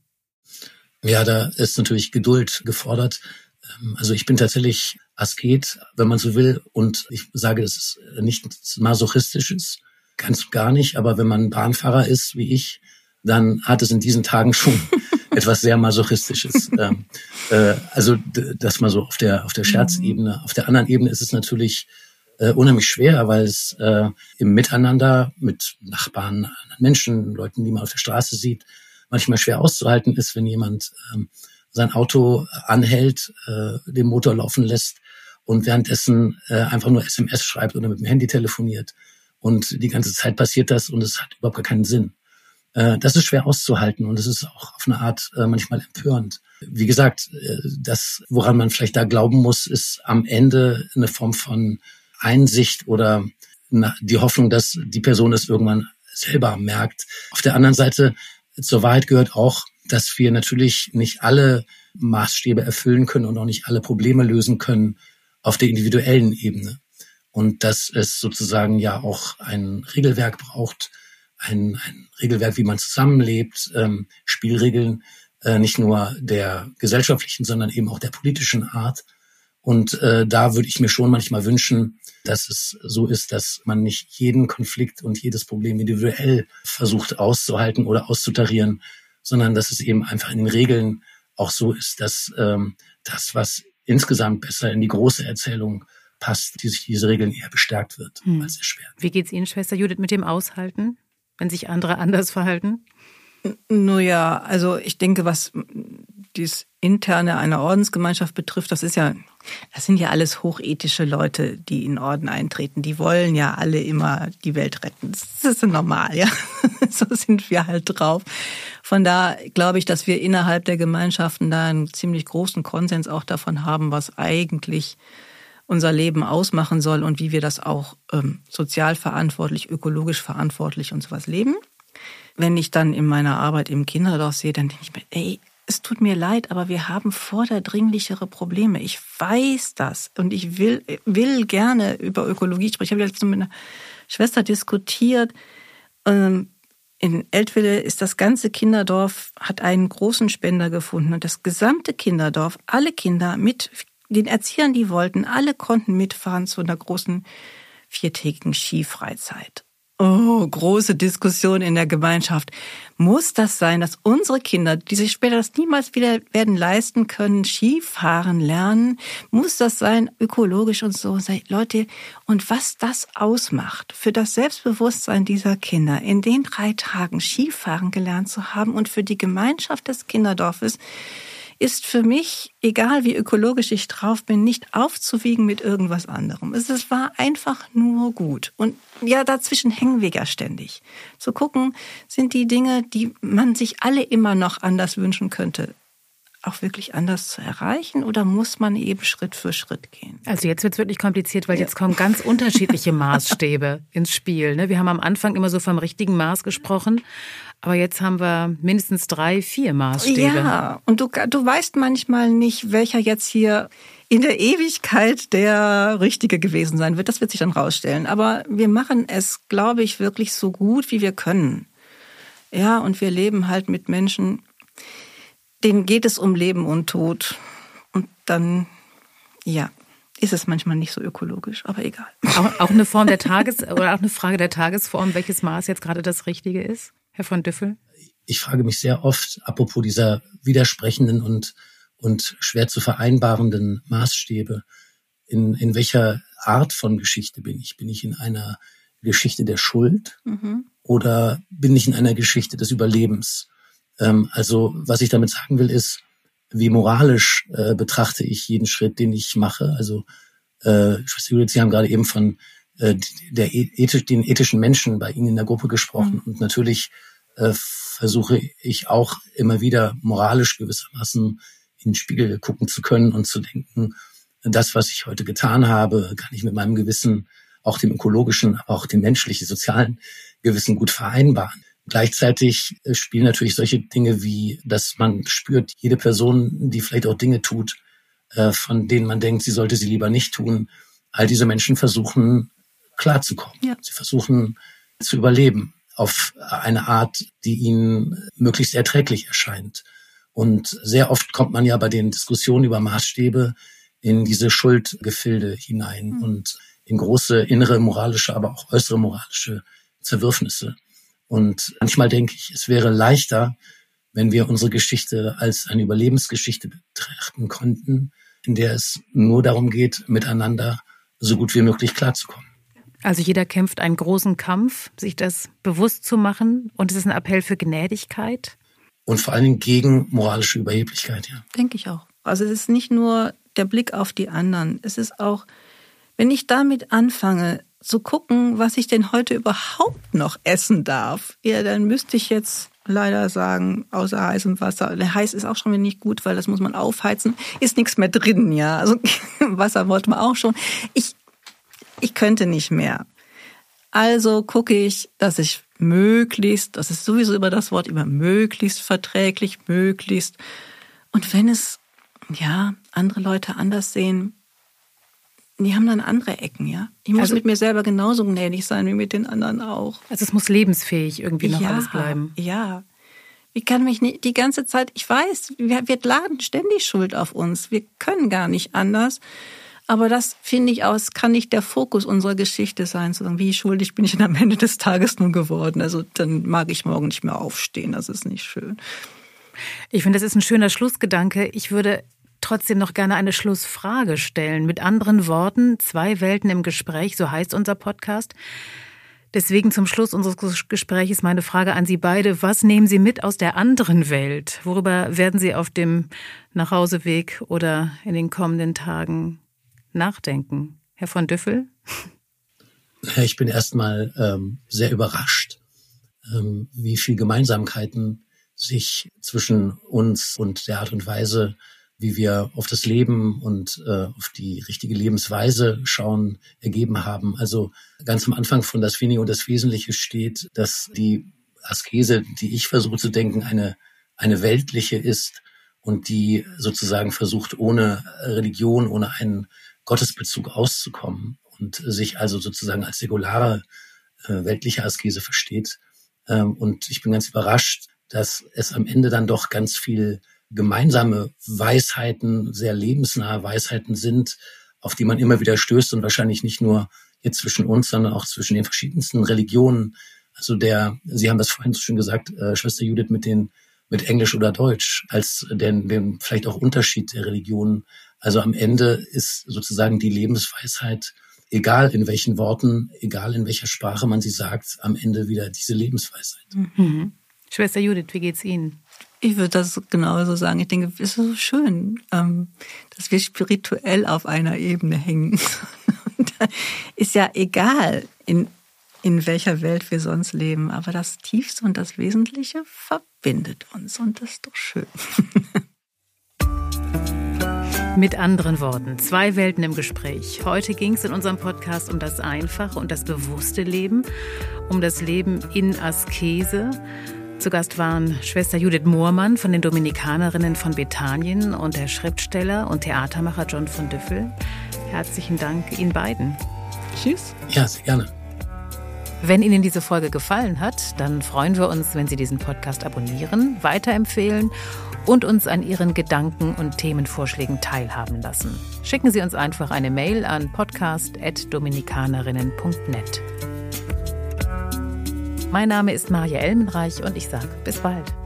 Ja, da ist natürlich Geduld gefordert. Also ich bin tatsächlich Asket, wenn man so will, und ich sage, das ist nichts Masochistisches, ganz und gar nicht, aber wenn man Bahnfahrer ist, wie ich, dann hat es in diesen Tagen schon etwas sehr Masochistisches. Also das mal so auf der Scherzebene. Auf der anderen Ebene ist es natürlich unheimlich schwer, weil es im Miteinander mit Nachbarn, anderen Menschen, Leuten, die man auf der Straße sieht, manchmal schwer auszuhalten ist, wenn jemand sein Auto anhält, den Motor laufen lässt und währenddessen einfach nur SMS schreibt oder mit dem Handy telefoniert. Und die ganze Zeit passiert das und es hat überhaupt gar keinen Sinn. Das ist schwer auszuhalten und es ist auch auf eine Art manchmal empörend. Wie gesagt, das, woran man vielleicht da glauben muss, ist am Ende eine Form von Einsicht oder die Hoffnung, dass die Person es irgendwann selber merkt. Auf der anderen Seite, zur Wahrheit gehört auch, dass wir natürlich nicht alle Maßstäbe erfüllen können und auch nicht alle Probleme lösen können auf der individuellen Ebene. Und dass es sozusagen ja auch ein Regelwerk braucht, ein Regelwerk, wie man zusammenlebt, Spielregeln, nicht nur der gesellschaftlichen, sondern eben auch der politischen Art. Und da würde ich mir schon manchmal wünschen, dass es so ist, dass man nicht jeden Konflikt und jedes Problem individuell versucht auszuhalten oder auszutarieren, sondern dass es eben einfach in den Regeln auch so ist, dass das, was insgesamt besser in die große Erzählung passt, diese Regeln eher bestärkt wird, als erschwert. Wie geht's Ihnen, Schwester Judith, mit dem Aushalten, wenn sich andere anders verhalten? Nun ja, also ich denke, was dieses Interne einer Ordensgemeinschaft betrifft, das sind ja alles hochethische Leute, die in Orden eintreten. Die wollen ja alle immer die Welt retten. Das ist normal, ja. So sind wir halt drauf. Von da glaube ich, dass wir innerhalb der Gemeinschaften da einen ziemlich großen Konsens auch davon haben, was eigentlich unser Leben ausmachen soll und wie wir das auch sozial verantwortlich, ökologisch verantwortlich und sowas leben. Wenn ich dann in meiner Arbeit im Kinderdorf sehe, dann denke ich mir, es tut mir leid, aber wir haben vorderdringlichere Probleme. Ich weiß das und ich will gerne über Ökologie sprechen. Ich habe letztens mit einer Schwester diskutiert. In Eltville ist das ganze Kinderdorf, hat einen großen Spender gefunden und das gesamte Kinderdorf, alle Kinder mit den Erziehern, die wollten, alle konnten mitfahren zu einer großen 4-tägigen Skifreizeit. Oh, große Diskussion in der Gemeinschaft. Muss das sein, dass unsere Kinder, die sich später das niemals wieder werden leisten können, Skifahren lernen? Muss das sein, ökologisch und so? Leute, und was das ausmacht für das Selbstbewusstsein dieser Kinder, in den 3 Tagen Skifahren gelernt zu haben und für die Gemeinschaft des Kinderdorfes, ist für mich, egal wie ökologisch ich drauf bin, nicht aufzuwiegen mit irgendwas anderem. Es war einfach nur gut. Und ja, dazwischen hängen wir ja ständig. Zu gucken, sind die Dinge, die man sich alle immer noch anders wünschen könnte, auch wirklich anders zu erreichen oder muss man eben Schritt für Schritt gehen? Also jetzt wird es wirklich kompliziert, weil jetzt kommen ganz unterschiedliche Maßstäbe ins Spiel. Wir haben am Anfang immer so vom richtigen Maß gesprochen, aber jetzt haben wir mindestens 3, 4 Maßstäbe. Ja, und du weißt manchmal nicht, welcher jetzt hier in der Ewigkeit der Richtige gewesen sein wird. Das wird sich dann rausstellen. Aber wir machen es, glaube ich, wirklich so gut, wie wir können. Ja, und wir leben halt mit Menschen, denen geht es um Leben und Tod. Und dann, ja, ist es manchmal nicht so ökologisch, aber egal. Auch eine Form der oder auch eine Frage der Tagesform, welches Maß jetzt gerade das Richtige ist, Herr von Düffel? Ich frage mich sehr oft, apropos dieser widersprechenden und schwer zu vereinbarenden Maßstäbe, in welcher Art von Geschichte bin ich? Bin ich in einer Geschichte der Schuld oder bin ich in einer Geschichte des Überlebens? Also was ich damit sagen will, ist, wie moralisch betrachte ich jeden Schritt, den ich mache. Also Schwester Judith, Sie haben gerade eben von den ethischen Menschen bei Ihnen in der Gruppe gesprochen. Und natürlich versuche ich auch immer wieder moralisch gewissermaßen in den Spiegel gucken zu können und zu denken, das, was ich heute getan habe, kann ich mit meinem Gewissen, auch dem ökologischen, aber auch dem menschlichen, sozialen Gewissen gut vereinbaren. Gleichzeitig spielen natürlich solche Dinge wie, dass man spürt, jede Person, die vielleicht auch Dinge tut, von denen man denkt, sie sollte sie lieber nicht tun. All diese Menschen versuchen klarzukommen. Ja. Sie versuchen zu überleben auf eine Art, die ihnen möglichst erträglich erscheint. Und sehr oft kommt man ja bei den Diskussionen über Maßstäbe in diese Schuldgefilde hinein und in große innere moralische, aber auch äußere moralische Zerwürfnisse. Und manchmal denke ich, es wäre leichter, wenn wir unsere Geschichte als eine Überlebensgeschichte betrachten konnten, in der es nur darum geht, miteinander so gut wie möglich klarzukommen. Also jeder kämpft einen großen Kampf, sich das bewusst zu machen. Und es ist ein Appell für Gnädigkeit. Und vor allen Dingen gegen moralische Überheblichkeit, ja. Denke ich auch. Also es ist nicht nur der Blick auf die anderen. Es ist auch, wenn ich damit anfange, zu gucken, was ich denn heute überhaupt noch essen darf, ja, dann müsste ich jetzt leider sagen, außer heißem Wasser. Heiß ist auch schon wieder nicht gut, weil das muss man aufheizen. Ist nichts mehr drin, ja. Also Wasser wollte man auch schon. Ich könnte nicht mehr. Also gucke ich, dass ich möglichst, das ist sowieso immer das Wort, immer möglichst verträglich, möglichst. Und wenn es, andere Leute anders sehen, die haben dann andere Ecken, ja. Ich muss mit mir selber genauso gnädig sein wie mit den anderen auch. Also es muss lebensfähig irgendwie noch alles bleiben. Ja. Wie kann mich nicht die ganze Zeit, ich weiß, wir laden ständig Schuld auf uns. Wir können gar nicht anders. Aber das, finde ich, kann nicht der Fokus unserer Geschichte sein, zu sagen, wie schuldig bin ich denn am Ende des Tages nun geworden. Also dann mag ich morgen nicht mehr aufstehen, das ist nicht schön. Ich finde, das ist ein schöner Schlussgedanke. Ich würde trotzdem noch gerne eine Schlussfrage stellen. Mit anderen Worten, 2 Welten im Gespräch, so heißt unser Podcast. Deswegen zum Schluss unseres Gesprächs meine Frage an Sie beide. Was nehmen Sie mit aus der anderen Welt? Worüber werden Sie auf dem Nachhauseweg oder in den kommenden Tagen nachdenken? Herr von Düffel? Ich bin erstmal sehr überrascht, wie viel Gemeinsamkeiten sich zwischen uns und der Art und Weise, wie wir auf das Leben und auf die richtige Lebensweise schauen, ergeben haben. Also ganz am Anfang von Das Wenige und das Wesentliche steht, dass die Askese, die ich versuche zu denken, eine weltliche ist und die sozusagen versucht, ohne Religion, ohne einen Gottesbezug auszukommen und sich also sozusagen als säkulare weltliche Askese versteht. Und ich bin ganz überrascht, dass es am Ende dann doch ganz viel gemeinsame Weisheiten, sehr lebensnahe Weisheiten sind, auf die man immer wieder stößt und wahrscheinlich nicht nur jetzt zwischen uns, sondern auch zwischen den verschiedensten Religionen. Also Sie haben das vorhin so schön gesagt, Schwester Judith, mit Englisch oder Deutsch, als den vielleicht auch Unterschied der Religionen. Also am Ende ist sozusagen die Lebensweisheit, egal in welchen Worten, egal in welcher Sprache man sie sagt, am Ende wieder diese Lebensweisheit. Mhm. Schwester Judith, wie geht's Ihnen? Ich würde das genauso sagen. Ich denke, es ist so schön, dass wir spirituell auf einer Ebene hängen. Und da ist ja egal, in welcher Welt wir sonst leben, aber das Tiefste und das Wesentliche verbindet uns und das ist doch schön. Mit anderen Worten, 2 Welten im Gespräch. Heute ging es in unserem Podcast um das einfache und das bewusste Leben, um das Leben in Askese. Zu Gast waren Schwester Judith Mohrmann von den Dominikanerinnen von Bethanien und der Schriftsteller und Theatermacher John von Düffel. Herzlichen Dank Ihnen beiden. Tschüss. Ja, sehr gerne. Wenn Ihnen diese Folge gefallen hat, dann freuen wir uns, wenn Sie diesen Podcast abonnieren, weiterempfehlen und uns an Ihren Gedanken und Themenvorschlägen teilhaben lassen. Schicken Sie uns einfach eine Mail an podcast@dominikanerinnen.net. Mein Name ist Marja Elmenreich und ich sage bis bald.